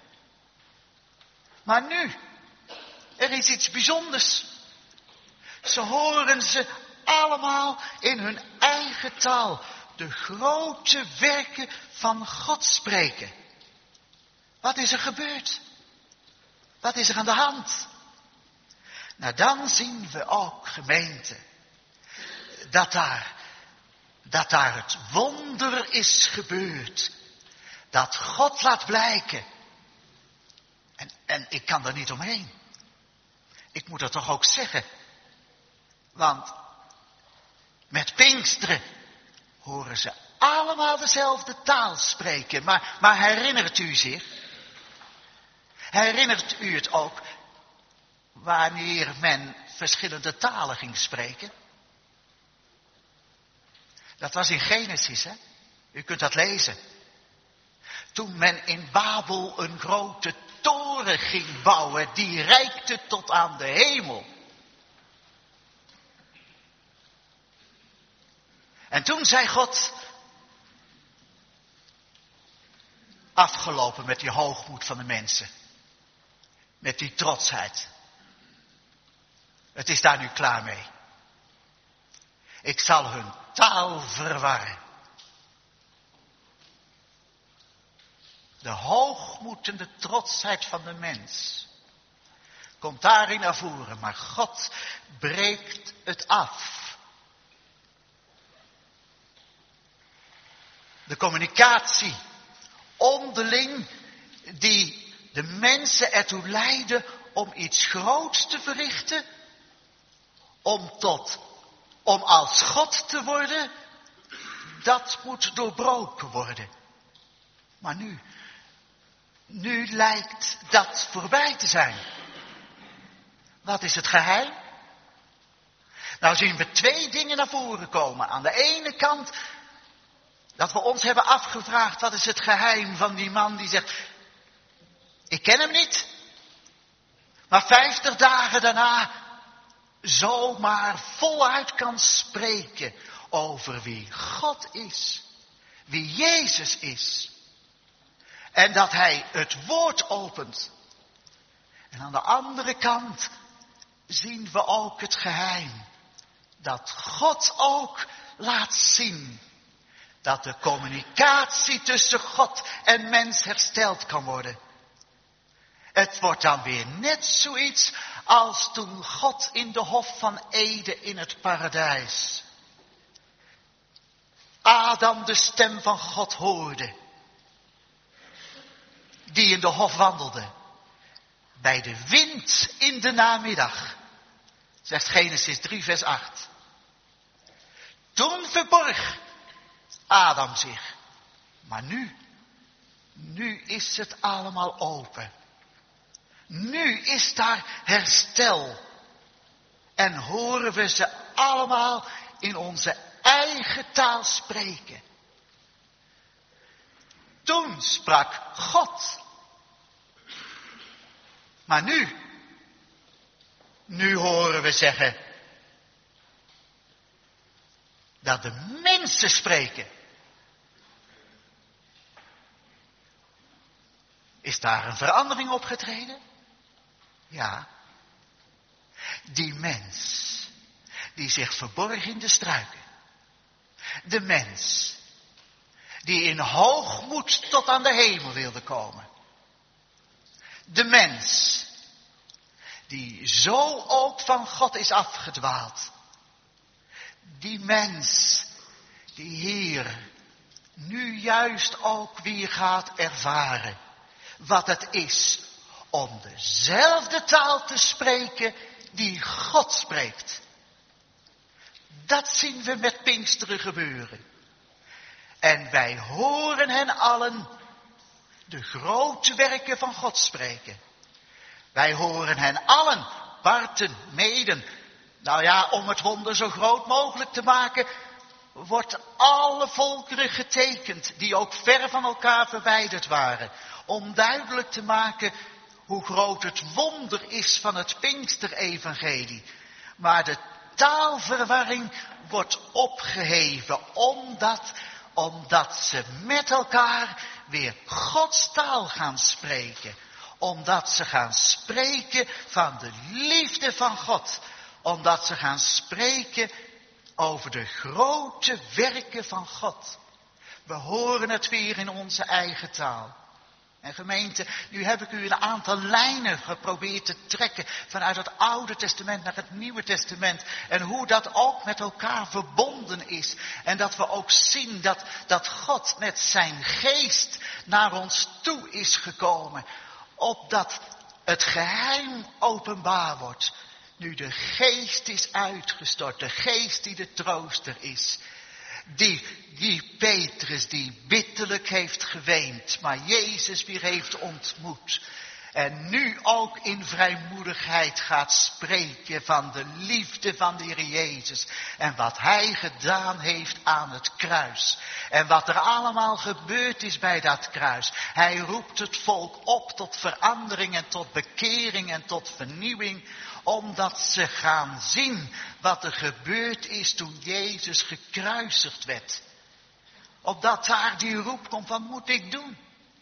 Maar nu, er is iets bijzonders. Ze horen ze allemaal in hun eigen taal de grote werken van God spreken. Wat is er gebeurd? Wat is er aan de hand? Nou, dan zien we ook, gemeente, dat daar, dat daar het wonder is gebeurd. Dat God laat blijken. En, en ik kan er niet omheen. Ik moet dat toch ook zeggen. Want met Pinksteren horen ze allemaal dezelfde taal spreken. Maar, maar herinnert u zich? Herinnert u het ook wanneer men verschillende talen ging spreken? Dat was in Genesis, hè? U kunt dat lezen. Toen men in Babel een grote toren ging bouwen, die reikte tot aan de hemel. En toen zei God, afgelopen met die hoogmoed van de mensen. Met die trotsheid. Het is daar nu klaar mee. Ik zal hun taal verwarren. De hoogmoed en de trotsheid van de mens komt daarin naar voren, maar God breekt het af. De communicatie onderling die de mensen ertoe leiden om iets groots te verrichten, om tot, om als God te worden, dat moet doorbroken worden. Maar nu, nu lijkt dat voorbij te zijn. Wat is het geheim? Nou zien we twee dingen naar voren komen. Aan de ene kant dat we ons hebben afgevraagd, wat is het geheim van die man die zegt, ik ken hem niet. Maar vijftig dagen daarna zomaar voluit kan spreken over wie God is. Wie Jezus is. En dat hij het woord opent. En aan de andere kant zien we ook het geheim. Dat God ook laat zien. Dat de communicatie tussen God en mens hersteld kan worden. Het wordt dan weer net zoiets als toen God in de hof van Eden in het paradijs Adam de stem van God hoorde. Die in de hof wandelde. Bij de wind in de namiddag. Zegt Genesis drie vers acht. Toen verborg Adam zich. Maar nu, nu is het allemaal open. Nu is daar herstel. En horen we ze allemaal in onze eigen taal spreken. Toen sprak God. Maar nu, nu horen we zeggen dat de mensen spreken. Is daar een verandering opgetreden? Ja. Die mens die zich verborg in de struiken. De mens die in hoogmoed tot aan de hemel wilde komen. De mens die zo ook van God is afgedwaald. Die mens die hier nu juist ook weer gaat ervaren wat het is om dezelfde taal te spreken die God spreekt. Dat zien we met Pinksteren gebeuren. En wij horen hen allen de grote werken van God spreken. Wij horen hen allen, parten, meden. Nou ja, om het wonder zo groot mogelijk te maken, wordt alle volkeren getekend, die ook ver van elkaar verwijderd waren. Om duidelijk te maken hoe groot het wonder is van het Pinksterevangelie. Maar de taalverwarring wordt opgeheven, omdat, omdat ze met elkaar weer Gods taal gaan spreken. Omdat ze gaan spreken van de liefde van God. Omdat ze gaan spreken over de grote werken van God. We horen het weer in onze eigen taal. En gemeente, nu heb ik u een aantal lijnen geprobeerd te trekken vanuit het Oude Testament naar het Nieuwe Testament. En hoe dat ook met elkaar verbonden is. En dat we ook zien dat, dat God met zijn geest naar ons toe is gekomen. Opdat het geheim openbaar wordt. Nu de geest is uitgestort, de geest die de trooster is. Die, die Petrus die bitterlijk heeft geweend, maar Jezus weer heeft ontmoet. En nu ook in vrijmoedigheid gaat spreken van de liefde van de Heer Jezus. En wat Hij gedaan heeft aan het kruis. En wat er allemaal gebeurd is bij dat kruis. Hij roept het volk op tot verandering en tot bekering en tot vernieuwing. Omdat ze gaan zien wat er gebeurd is toen Jezus gekruisigd werd. Opdat daar die roep komt, wat moet ik doen?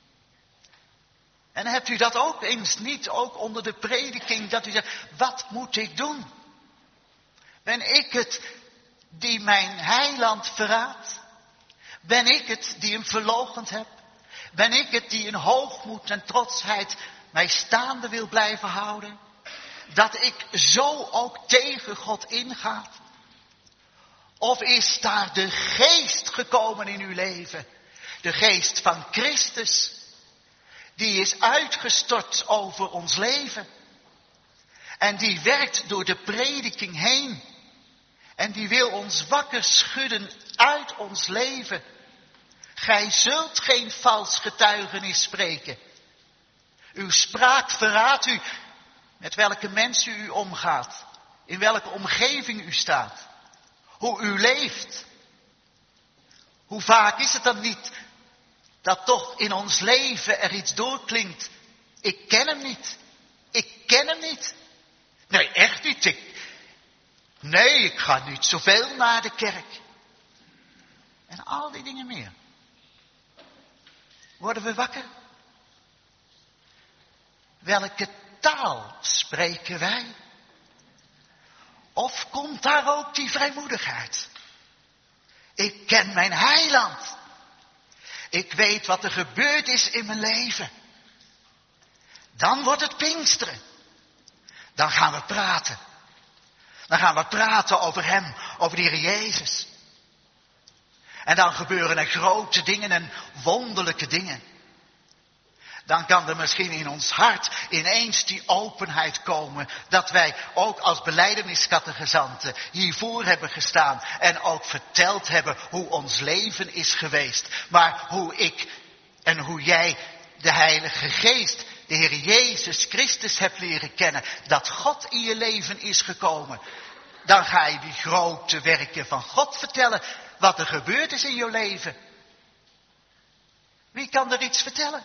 En hebt u dat ook eens niet, ook onder de prediking, dat u zegt, wat moet ik doen? Ben ik het die mijn heiland verraadt? Ben ik het die hem verloochend heb? Ben ik het die in hoogmoed en trotsheid mij staande wil blijven houden? Dat ik zo ook tegen God inga? Of is daar de geest gekomen in uw leven? De geest van Christus. Die is uitgestort over ons leven. En die werkt door de prediking heen. En die wil ons wakker schudden uit ons leven. Gij zult geen vals getuigenis spreken. Uw spraak verraadt u met welke mensen u omgaat. In welke omgeving u staat. Hoe u leeft. Hoe vaak is het dan niet dat toch in ons leven er iets doorklinkt. Ik ken hem niet. Ik ken hem niet. Nee, echt niet. Ik, nee, ik ga niet zoveel naar de kerk. En al die dingen meer. Worden we wakker? Welke taal spreken wij? Of komt daar ook die vrijmoedigheid? Ik ken mijn heiland. Ik weet wat er gebeurd is in mijn leven. Dan wordt het Pinksteren. Dan gaan we praten. Dan gaan we praten over hem, over de Heer Jezus. En dan gebeuren er grote dingen en wonderlijke dingen. Dan kan er misschien in ons hart ineens die openheid komen. Dat wij ook als belijdeniscategizanten hiervoor hebben gestaan. En ook verteld hebben hoe ons leven is geweest. Maar hoe ik en hoe jij de Heilige Geest, de Heer Jezus Christus hebt leren kennen. Dat God in je leven is gekomen. Dan ga je die grote werken van God vertellen. Wat er gebeurd is in je leven. Wie kan er iets vertellen?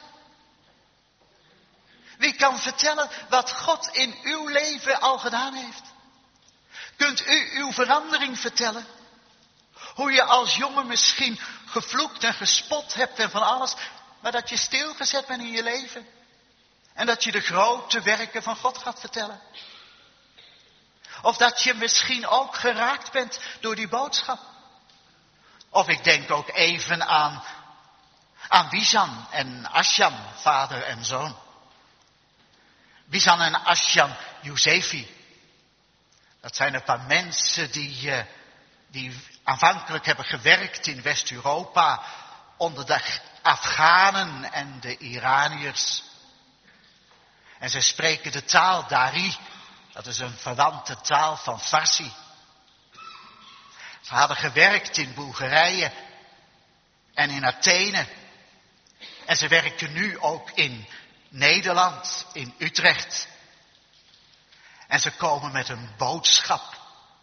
Wie kan vertellen wat God in uw leven al gedaan heeft? Kunt u uw verandering vertellen? Hoe je als jongen misschien gevloekt en gespot hebt en van alles, maar dat je stilgezet bent in je leven. En dat je de grote werken van God gaat vertellen. Of dat je misschien ook geraakt bent door die boodschap. Of ik denk ook even aan, aan Bizan en Asjan, vader en zoon. Bizan en Asjan Yousefi. Dat zijn een paar mensen die, uh, die aanvankelijk hebben gewerkt in West-Europa onder de Afghanen en de Iraniërs. En zij spreken de taal Dari. Dat is een verwante taal van Farsi. Ze hadden gewerkt in Bulgarije. en in Athene. En ze werken nu ook in Nederland, in Utrecht. En ze komen met een boodschap.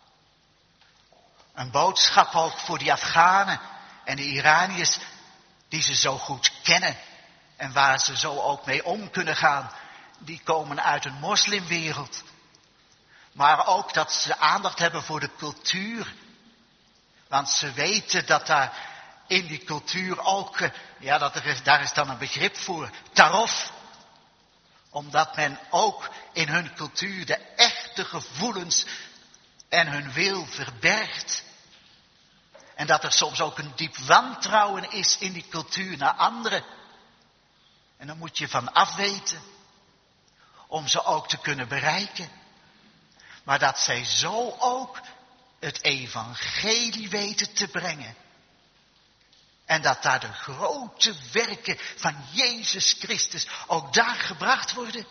Een boodschap ook voor die Afghanen en de Iraniërs die ze zo goed kennen. En waar ze zo ook mee om kunnen gaan. Die komen uit een moslimwereld. Maar ook dat ze aandacht hebben voor de cultuur. Want ze weten dat daar in die cultuur ook, ja, dat er is, daar is dan een begrip voor, tarof. Omdat men ook in hun cultuur de echte gevoelens en hun wil verbergt. En dat er soms ook een diep wantrouwen is in die cultuur naar anderen. En daar moet je van afweten. Om ze ook te kunnen bereiken. Maar dat zij zo ook het evangelie weten te brengen. En dat daar de grote werken van Jezus Christus ook daar gebracht worden.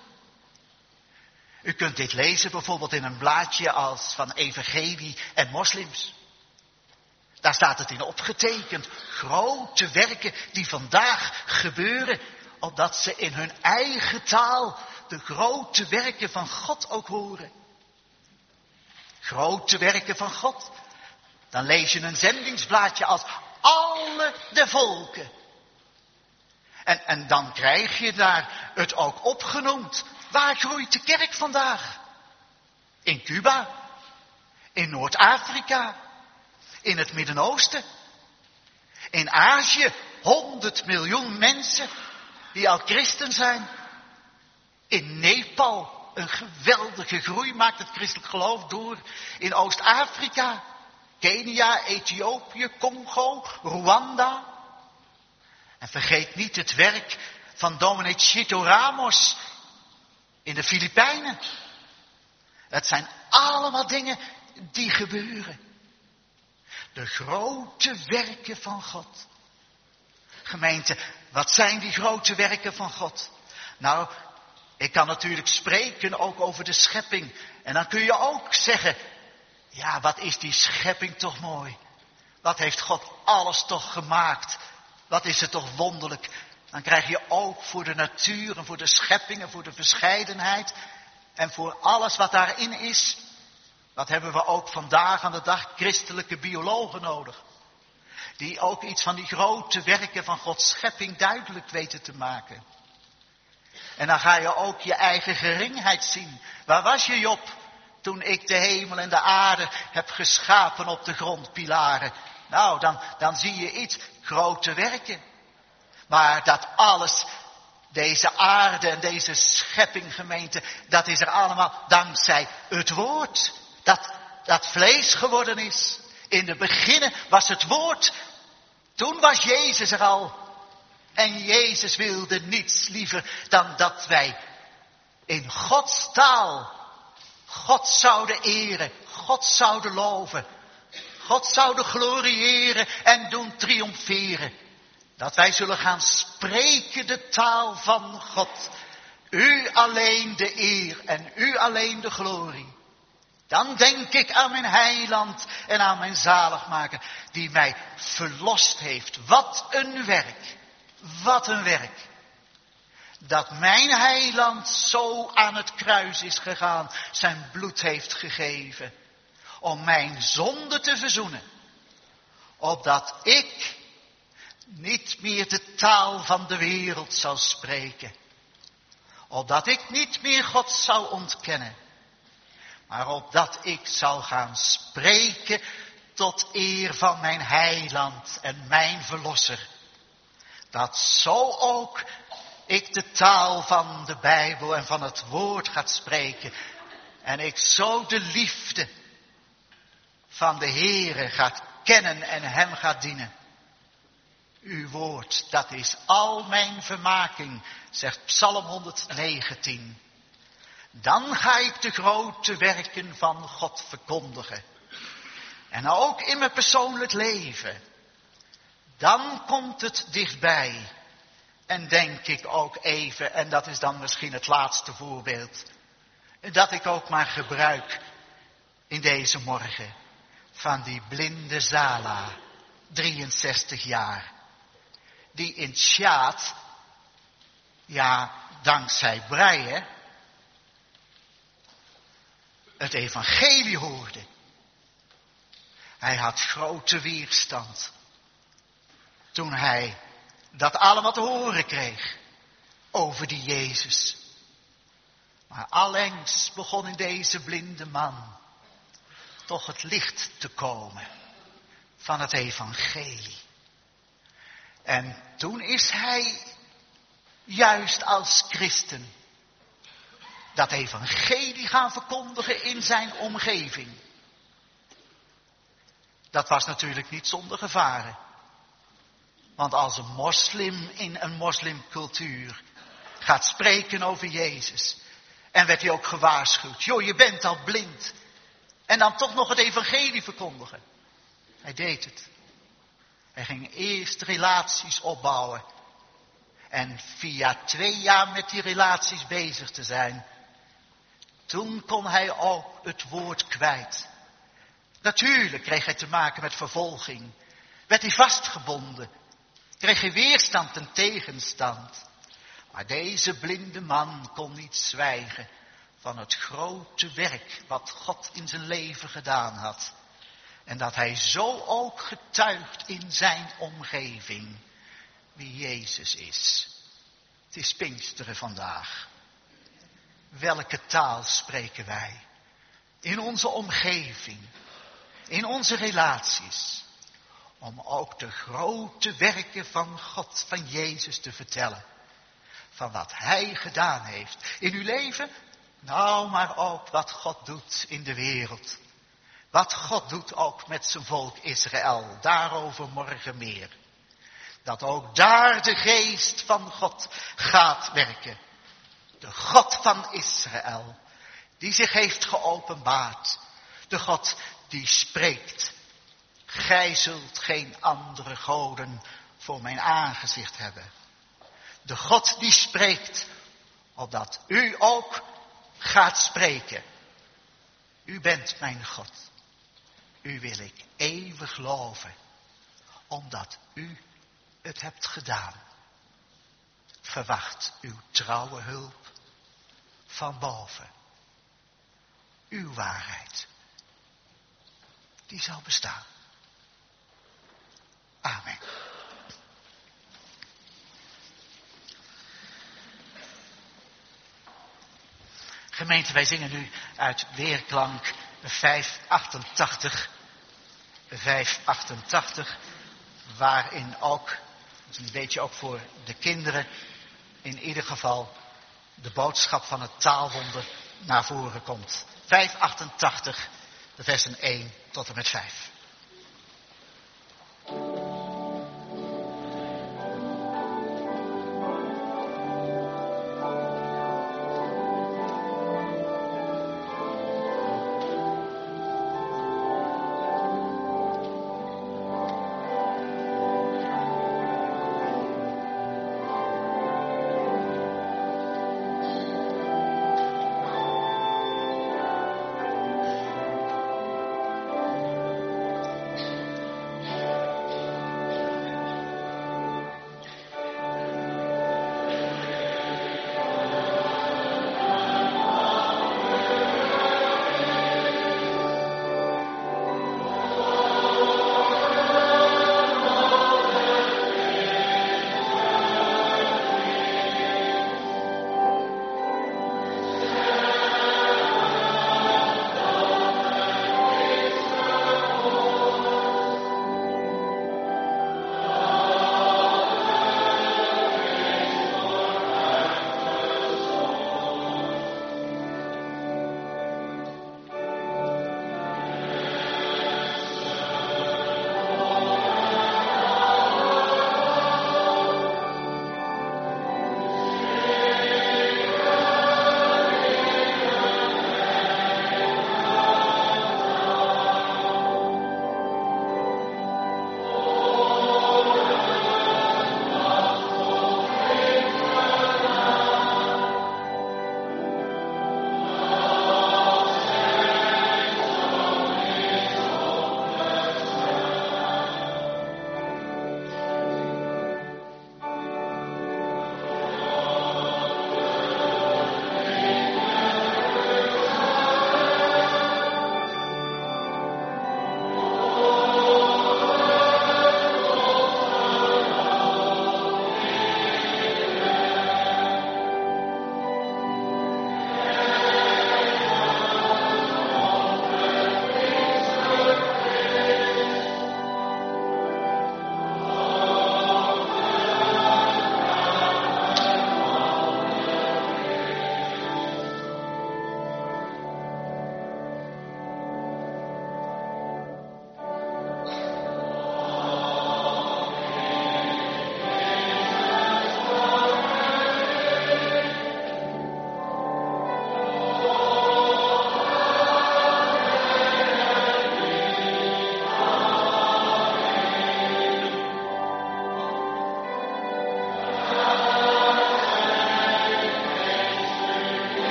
U kunt dit lezen bijvoorbeeld in een blaadje als van Evangelie en Moslims. Daar staat het in opgetekend. Grote werken die vandaag gebeuren. Opdat ze in hun eigen taal de grote werken van God ook horen. Grote werken van God. Dan lees je een zendingsblaadje als alle de volken. En, en dan krijg je daar het ook opgenoemd. Waar groeit de kerk vandaag? In Cuba. In Noord-Afrika. In het Midden-Oosten. In Azië. honderd miljoen mensen die al christen zijn. In Nepal. Een geweldige groei maakt het christelijk geloof door. In Oost-Afrika. Kenia, Ethiopië, Congo, Rwanda. En vergeet niet het werk van dominee Chito Ramos in de Filipijnen. Het zijn allemaal dingen die gebeuren. De grote werken van God. Gemeente, wat zijn die grote werken van God? Nou, ik kan natuurlijk spreken ook over de schepping. En dan kun je ook zeggen, ja, wat is die schepping toch mooi. Wat heeft God alles toch gemaakt. Wat is het toch wonderlijk. Dan krijg je ook voor de natuur en voor de schepping en voor de verscheidenheid. En voor alles wat daarin is. Wat hebben we ook vandaag aan de dag christelijke biologen nodig. Die ook iets van die grote werken van Gods schepping duidelijk weten te maken. En dan ga je ook je eigen geringheid zien. Waar was je, Job, toen ik de hemel en de aarde heb geschapen op de grondpilaren? Nou, dan, dan zie je iets, grote werken. Maar dat alles, deze aarde en deze schepping, gemeente, dat is er allemaal dankzij het woord. Dat, dat vlees geworden is. In de beginnen was het woord. Toen was Jezus er al. En Jezus wilde niets liever dan dat wij in Gods taal God zouden eren, God zouden loven, God zouden gloriëren en doen triomferen. Dat wij zullen gaan spreken de taal van God. U alleen de eer en u alleen de glorie. Dan denk ik aan mijn heiland en aan mijn zaligmaker die mij verlost heeft. Wat een werk, wat een werk. Dat mijn heiland zo aan het kruis is gegaan, zijn bloed heeft gegeven. Om mijn zonde te verzoenen. Opdat ik niet meer de taal van de wereld zou spreken. Opdat ik niet meer God zou ontkennen. Maar opdat ik zou gaan spreken tot eer van mijn heiland en mijn verlosser. Dat zo ook ik de taal van de Bijbel en van het woord gaat spreken. En ik zo de liefde van de Heere gaat kennen en hem gaat dienen. Uw woord, dat is al mijn vermaking, zegt Psalm honderdnegentien. Dan ga ik de grote werken van God verkondigen. En ook in mijn persoonlijk leven. Dan komt het dichtbij. En denk ik ook even, en dat is dan misschien het laatste voorbeeld. Dat ik ook maar gebruik in deze morgen. Van die blinde Zala, drieënzestig jaar. die in Sjaat, ja, dankzij Breien, het evangelie hoorde. Hij had grote weerstand toen hij dat allemaal te horen kreeg over die Jezus. Maar allengs begon in deze blinde man toch het licht te komen van het evangelie. En toen is hij juist als christen dat evangelie gaan verkondigen in zijn omgeving. Dat was natuurlijk niet zonder gevaren. Want als een moslim in een moslimcultuur gaat spreken over Jezus, en werd hij ook gewaarschuwd, joh, je bent al blind. En dan toch nog het evangelie verkondigen. Hij deed het. Hij ging eerst relaties opbouwen. En via twee jaar met die relaties bezig te zijn, toen kon hij ook het woord kwijt. Natuurlijk kreeg hij te maken met vervolging. Werd hij vastgebonden. Kreeg hij weerstand en tegenstand. Maar deze blinde man kon niet zwijgen van het grote werk wat God in zijn leven gedaan had. En dat hij zo ook getuigt in zijn omgeving wie Jezus is. Het is Pinksteren vandaag. Welke taal spreken wij? In onze omgeving, in onze relaties. Om ook de grote werken van God, van Jezus te vertellen. Van wat Hij gedaan heeft in uw leven. Nou, maar ook wat God doet in de wereld. Wat God doet ook met zijn volk Israël. Daarover morgen meer. Dat ook daar de geest van God gaat werken. De God van Israël. Die zich heeft geopenbaard. De God die spreekt. Gij zult geen andere goden voor mijn aangezicht hebben. De God die spreekt, opdat u ook gaat spreken. U bent mijn God. U wil ik eeuwig loven, omdat u het hebt gedaan. Verwacht uw trouwe hulp van boven. Uw waarheid, die zal bestaan. Amen. Gemeente, wij zingen nu uit Weerklank vijfhonderdachtentachtig. vijfhonderdachtentachtig, waarin ook, dat is een beetje ook voor de kinderen, in ieder geval de boodschap van het taalwonder naar voren komt. vijfhonderdachtentachtig, de versen één tot en met vijf.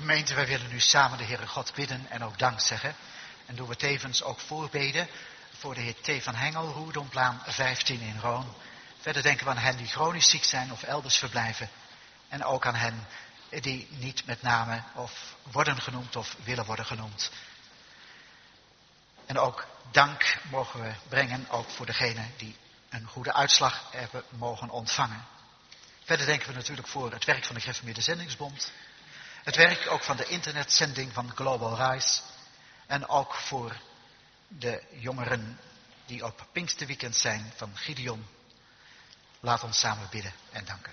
Gemeente, wij willen nu samen de Heere God bidden en ook dank zeggen. En doen we tevens ook voorbeden voor de heer T. van Hengel, Roerdomplaan vijftien in Roon. Verder denken we aan hen die chronisch ziek zijn of elders verblijven. En ook aan hen die niet met name of worden genoemd of willen worden genoemd. En ook dank mogen we brengen ook voor degenen die een goede uitslag hebben mogen ontvangen. Verder denken we natuurlijk voor het werk van de Gereformeerde Zendingsbond. Het werk ook van de internetzending van Global Rise. En ook voor de jongeren die op Pinksterweekend zijn van Gideon. Laat ons samen bidden en danken.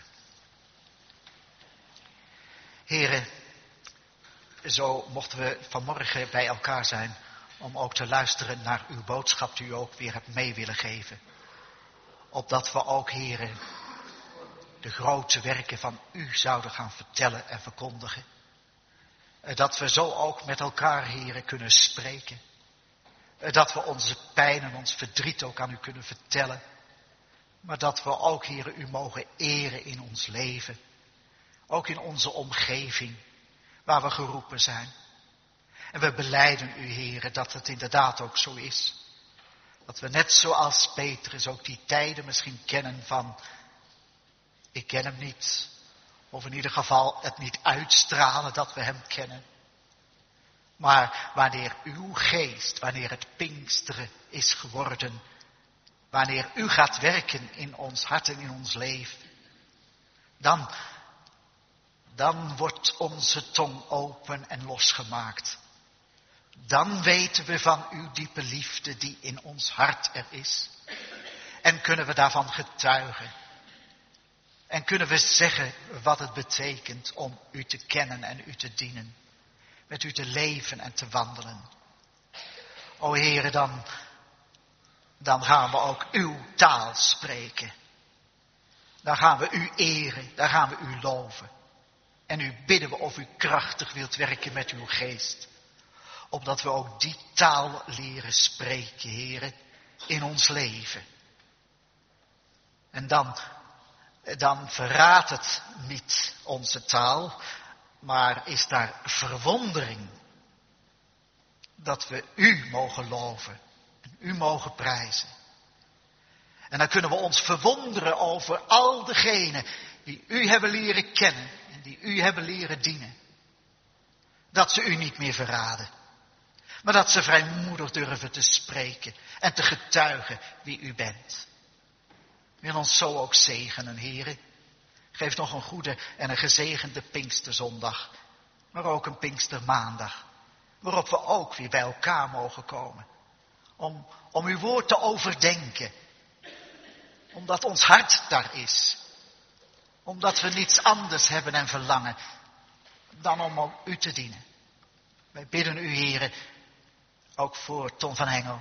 Heren, zo mochten we vanmorgen bij elkaar zijn om ook te luisteren naar uw boodschap die u ook weer hebt mee willen geven. Opdat we ook, heren, de grote werken van u zouden gaan vertellen en verkondigen. Dat we zo ook met elkaar, heren, kunnen spreken. Dat we onze pijn en ons verdriet ook aan u kunnen vertellen. Maar dat we ook, heren, u mogen eren in ons leven. Ook in onze omgeving, waar we geroepen zijn. En we belijden u, heren, dat het inderdaad ook zo is. Dat we net zoals Petrus ook die tijden misschien kennen van, ik ken hem niet. Of in ieder geval het niet uitstralen dat we hem kennen. Maar wanneer uw geest, wanneer het Pinksteren is geworden, wanneer u gaat werken in ons hart en in ons leven, dan, dan wordt onze tong open en losgemaakt. Dan weten we van uw diepe liefde die in ons hart er is. En kunnen we daarvan getuigen. En kunnen we zeggen wat het betekent om u te kennen en u te dienen. Met u te leven en te wandelen. O Heere, dan, dan gaan we ook uw taal spreken. Dan gaan we u eren, dan gaan we u loven. En u bidden we of u krachtig wilt werken met uw geest. Opdat we ook die taal leren spreken, Heere, in ons leven. En dan, dan verraadt het niet onze taal, maar is daar verwondering. Dat we u mogen loven en u mogen prijzen. En dan kunnen we ons verwonderen over al degenen die u hebben leren kennen en die u hebben leren dienen. Dat ze u niet meer verraden. Maar dat ze vrijmoedig durven te spreken en te getuigen wie u bent. Wil ons zo ook zegenen, Heere. Geef nog een goede en een gezegende Pinksterzondag. Maar ook een Pinkstermaandag. Waarop we ook weer bij elkaar mogen komen. Om, om uw woord te overdenken. Omdat ons hart daar is. Omdat we niets anders hebben en verlangen dan om, om u te dienen. Wij bidden u, Heere, ook voor Tom van Hengel.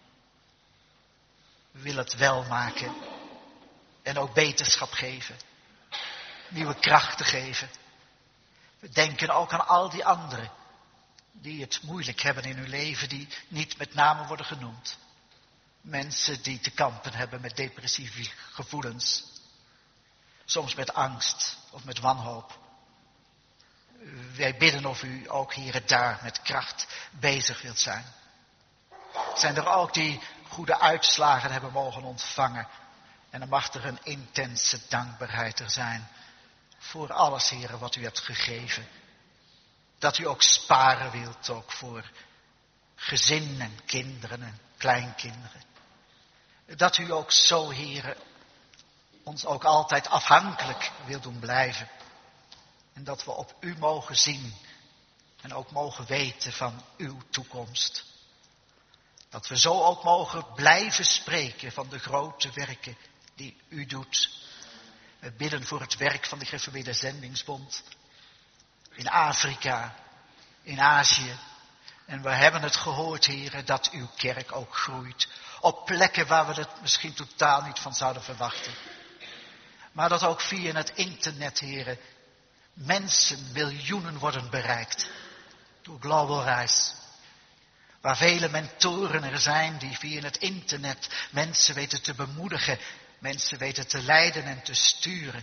We willen het wel maken en ook beterschap geven. Nieuwe krachten geven. We denken ook aan al die anderen die het moeilijk hebben in hun leven, die niet met name worden genoemd. Mensen die te kampen hebben met depressieve gevoelens. Soms met angst of met wanhoop. Wij bidden of u ook hier daar met kracht bezig wilt zijn. Zijn er ook die goede uitslagen hebben mogen ontvangen. En dan mag er een intense dankbaarheid er zijn. Voor alles, Heere, wat u hebt gegeven. Dat u ook sparen wilt, ook voor gezinnen en kinderen en kleinkinderen. Dat u ook zo, Heere, ons ook altijd afhankelijk wilt doen blijven. En dat we op u mogen zien en ook mogen weten van uw toekomst. Dat we zo ook mogen blijven spreken van de grote werken die u doet. We bidden voor het werk van de Gereformeerde Zendingsbond. In Afrika, in Azië. En we hebben het gehoord, heren, dat uw kerk ook groeit. Op plekken waar we het misschien totaal niet van zouden verwachten. Maar dat ook via het internet, heren, mensen, miljoenen worden bereikt. Door Global Rise. Waar vele mentoren er zijn die via het internet mensen weten te bemoedigen. Mensen weten te leiden en te sturen.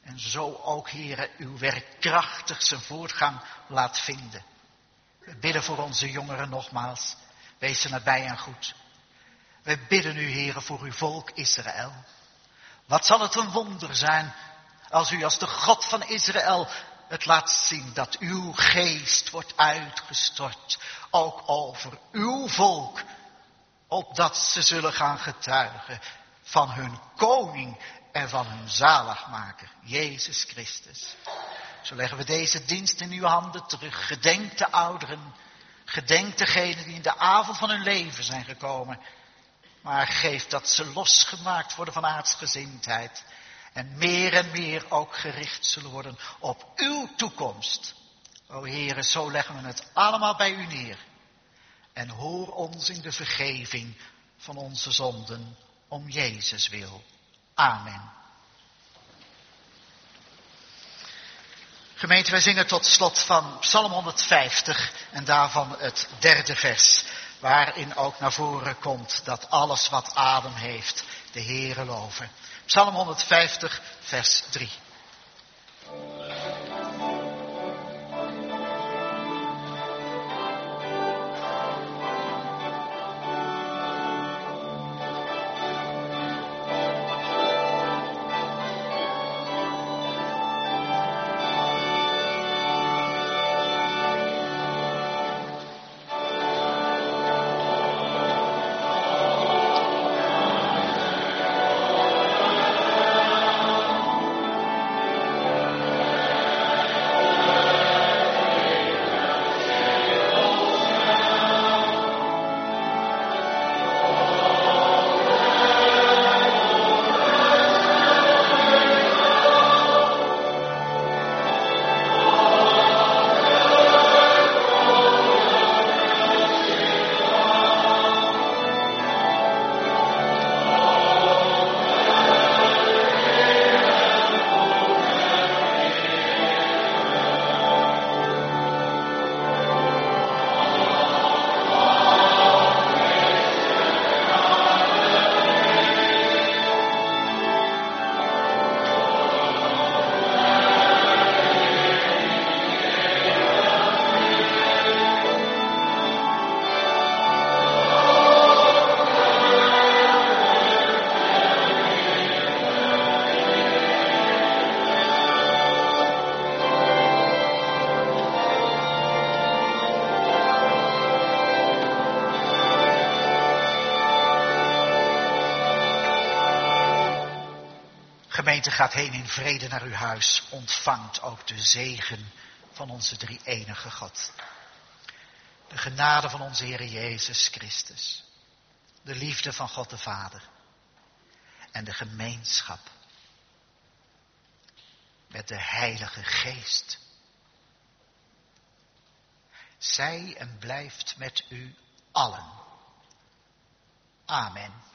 En zo ook, Heere, uw werk krachtig zijn voortgang laat vinden. We bidden voor onze jongeren nogmaals. Wees ze nabij en goed. We bidden u, Heere, voor uw volk Israël. Wat zal het een wonder zijn als u als de God van Israël het laat zien dat uw geest wordt uitgestort. Ook over uw volk. Opdat ze zullen gaan getuigen van hun koning en van hun zaligmaker, Jezus Christus. Zo leggen we deze dienst in uw handen terug. Gedenk de ouderen. Gedenk degenen die in de avond van hun leven zijn gekomen. Maar geef dat ze losgemaakt worden van aardsgezindheid. En meer en meer ook gericht zullen worden op uw toekomst. O Heere, zo leggen we het allemaal bij u neer. En hoor ons in de vergeving van onze zonden om Jezus wil. Amen. Gemeente, wij zingen tot slot van Psalm honderdvijftig en daarvan het derde vers. Waarin ook naar voren komt dat alles wat adem heeft de Heere loven. Psalm honderdvijftig, vers drie. Gemeente, gaat heen in vrede naar uw huis. Ontvangt ook de zegen van onze drie-enige God. De genade van onze Heer Jezus Christus. De liefde van God de Vader. En de gemeenschap met de Heilige Geest. Zij en blijft met u allen. Amen.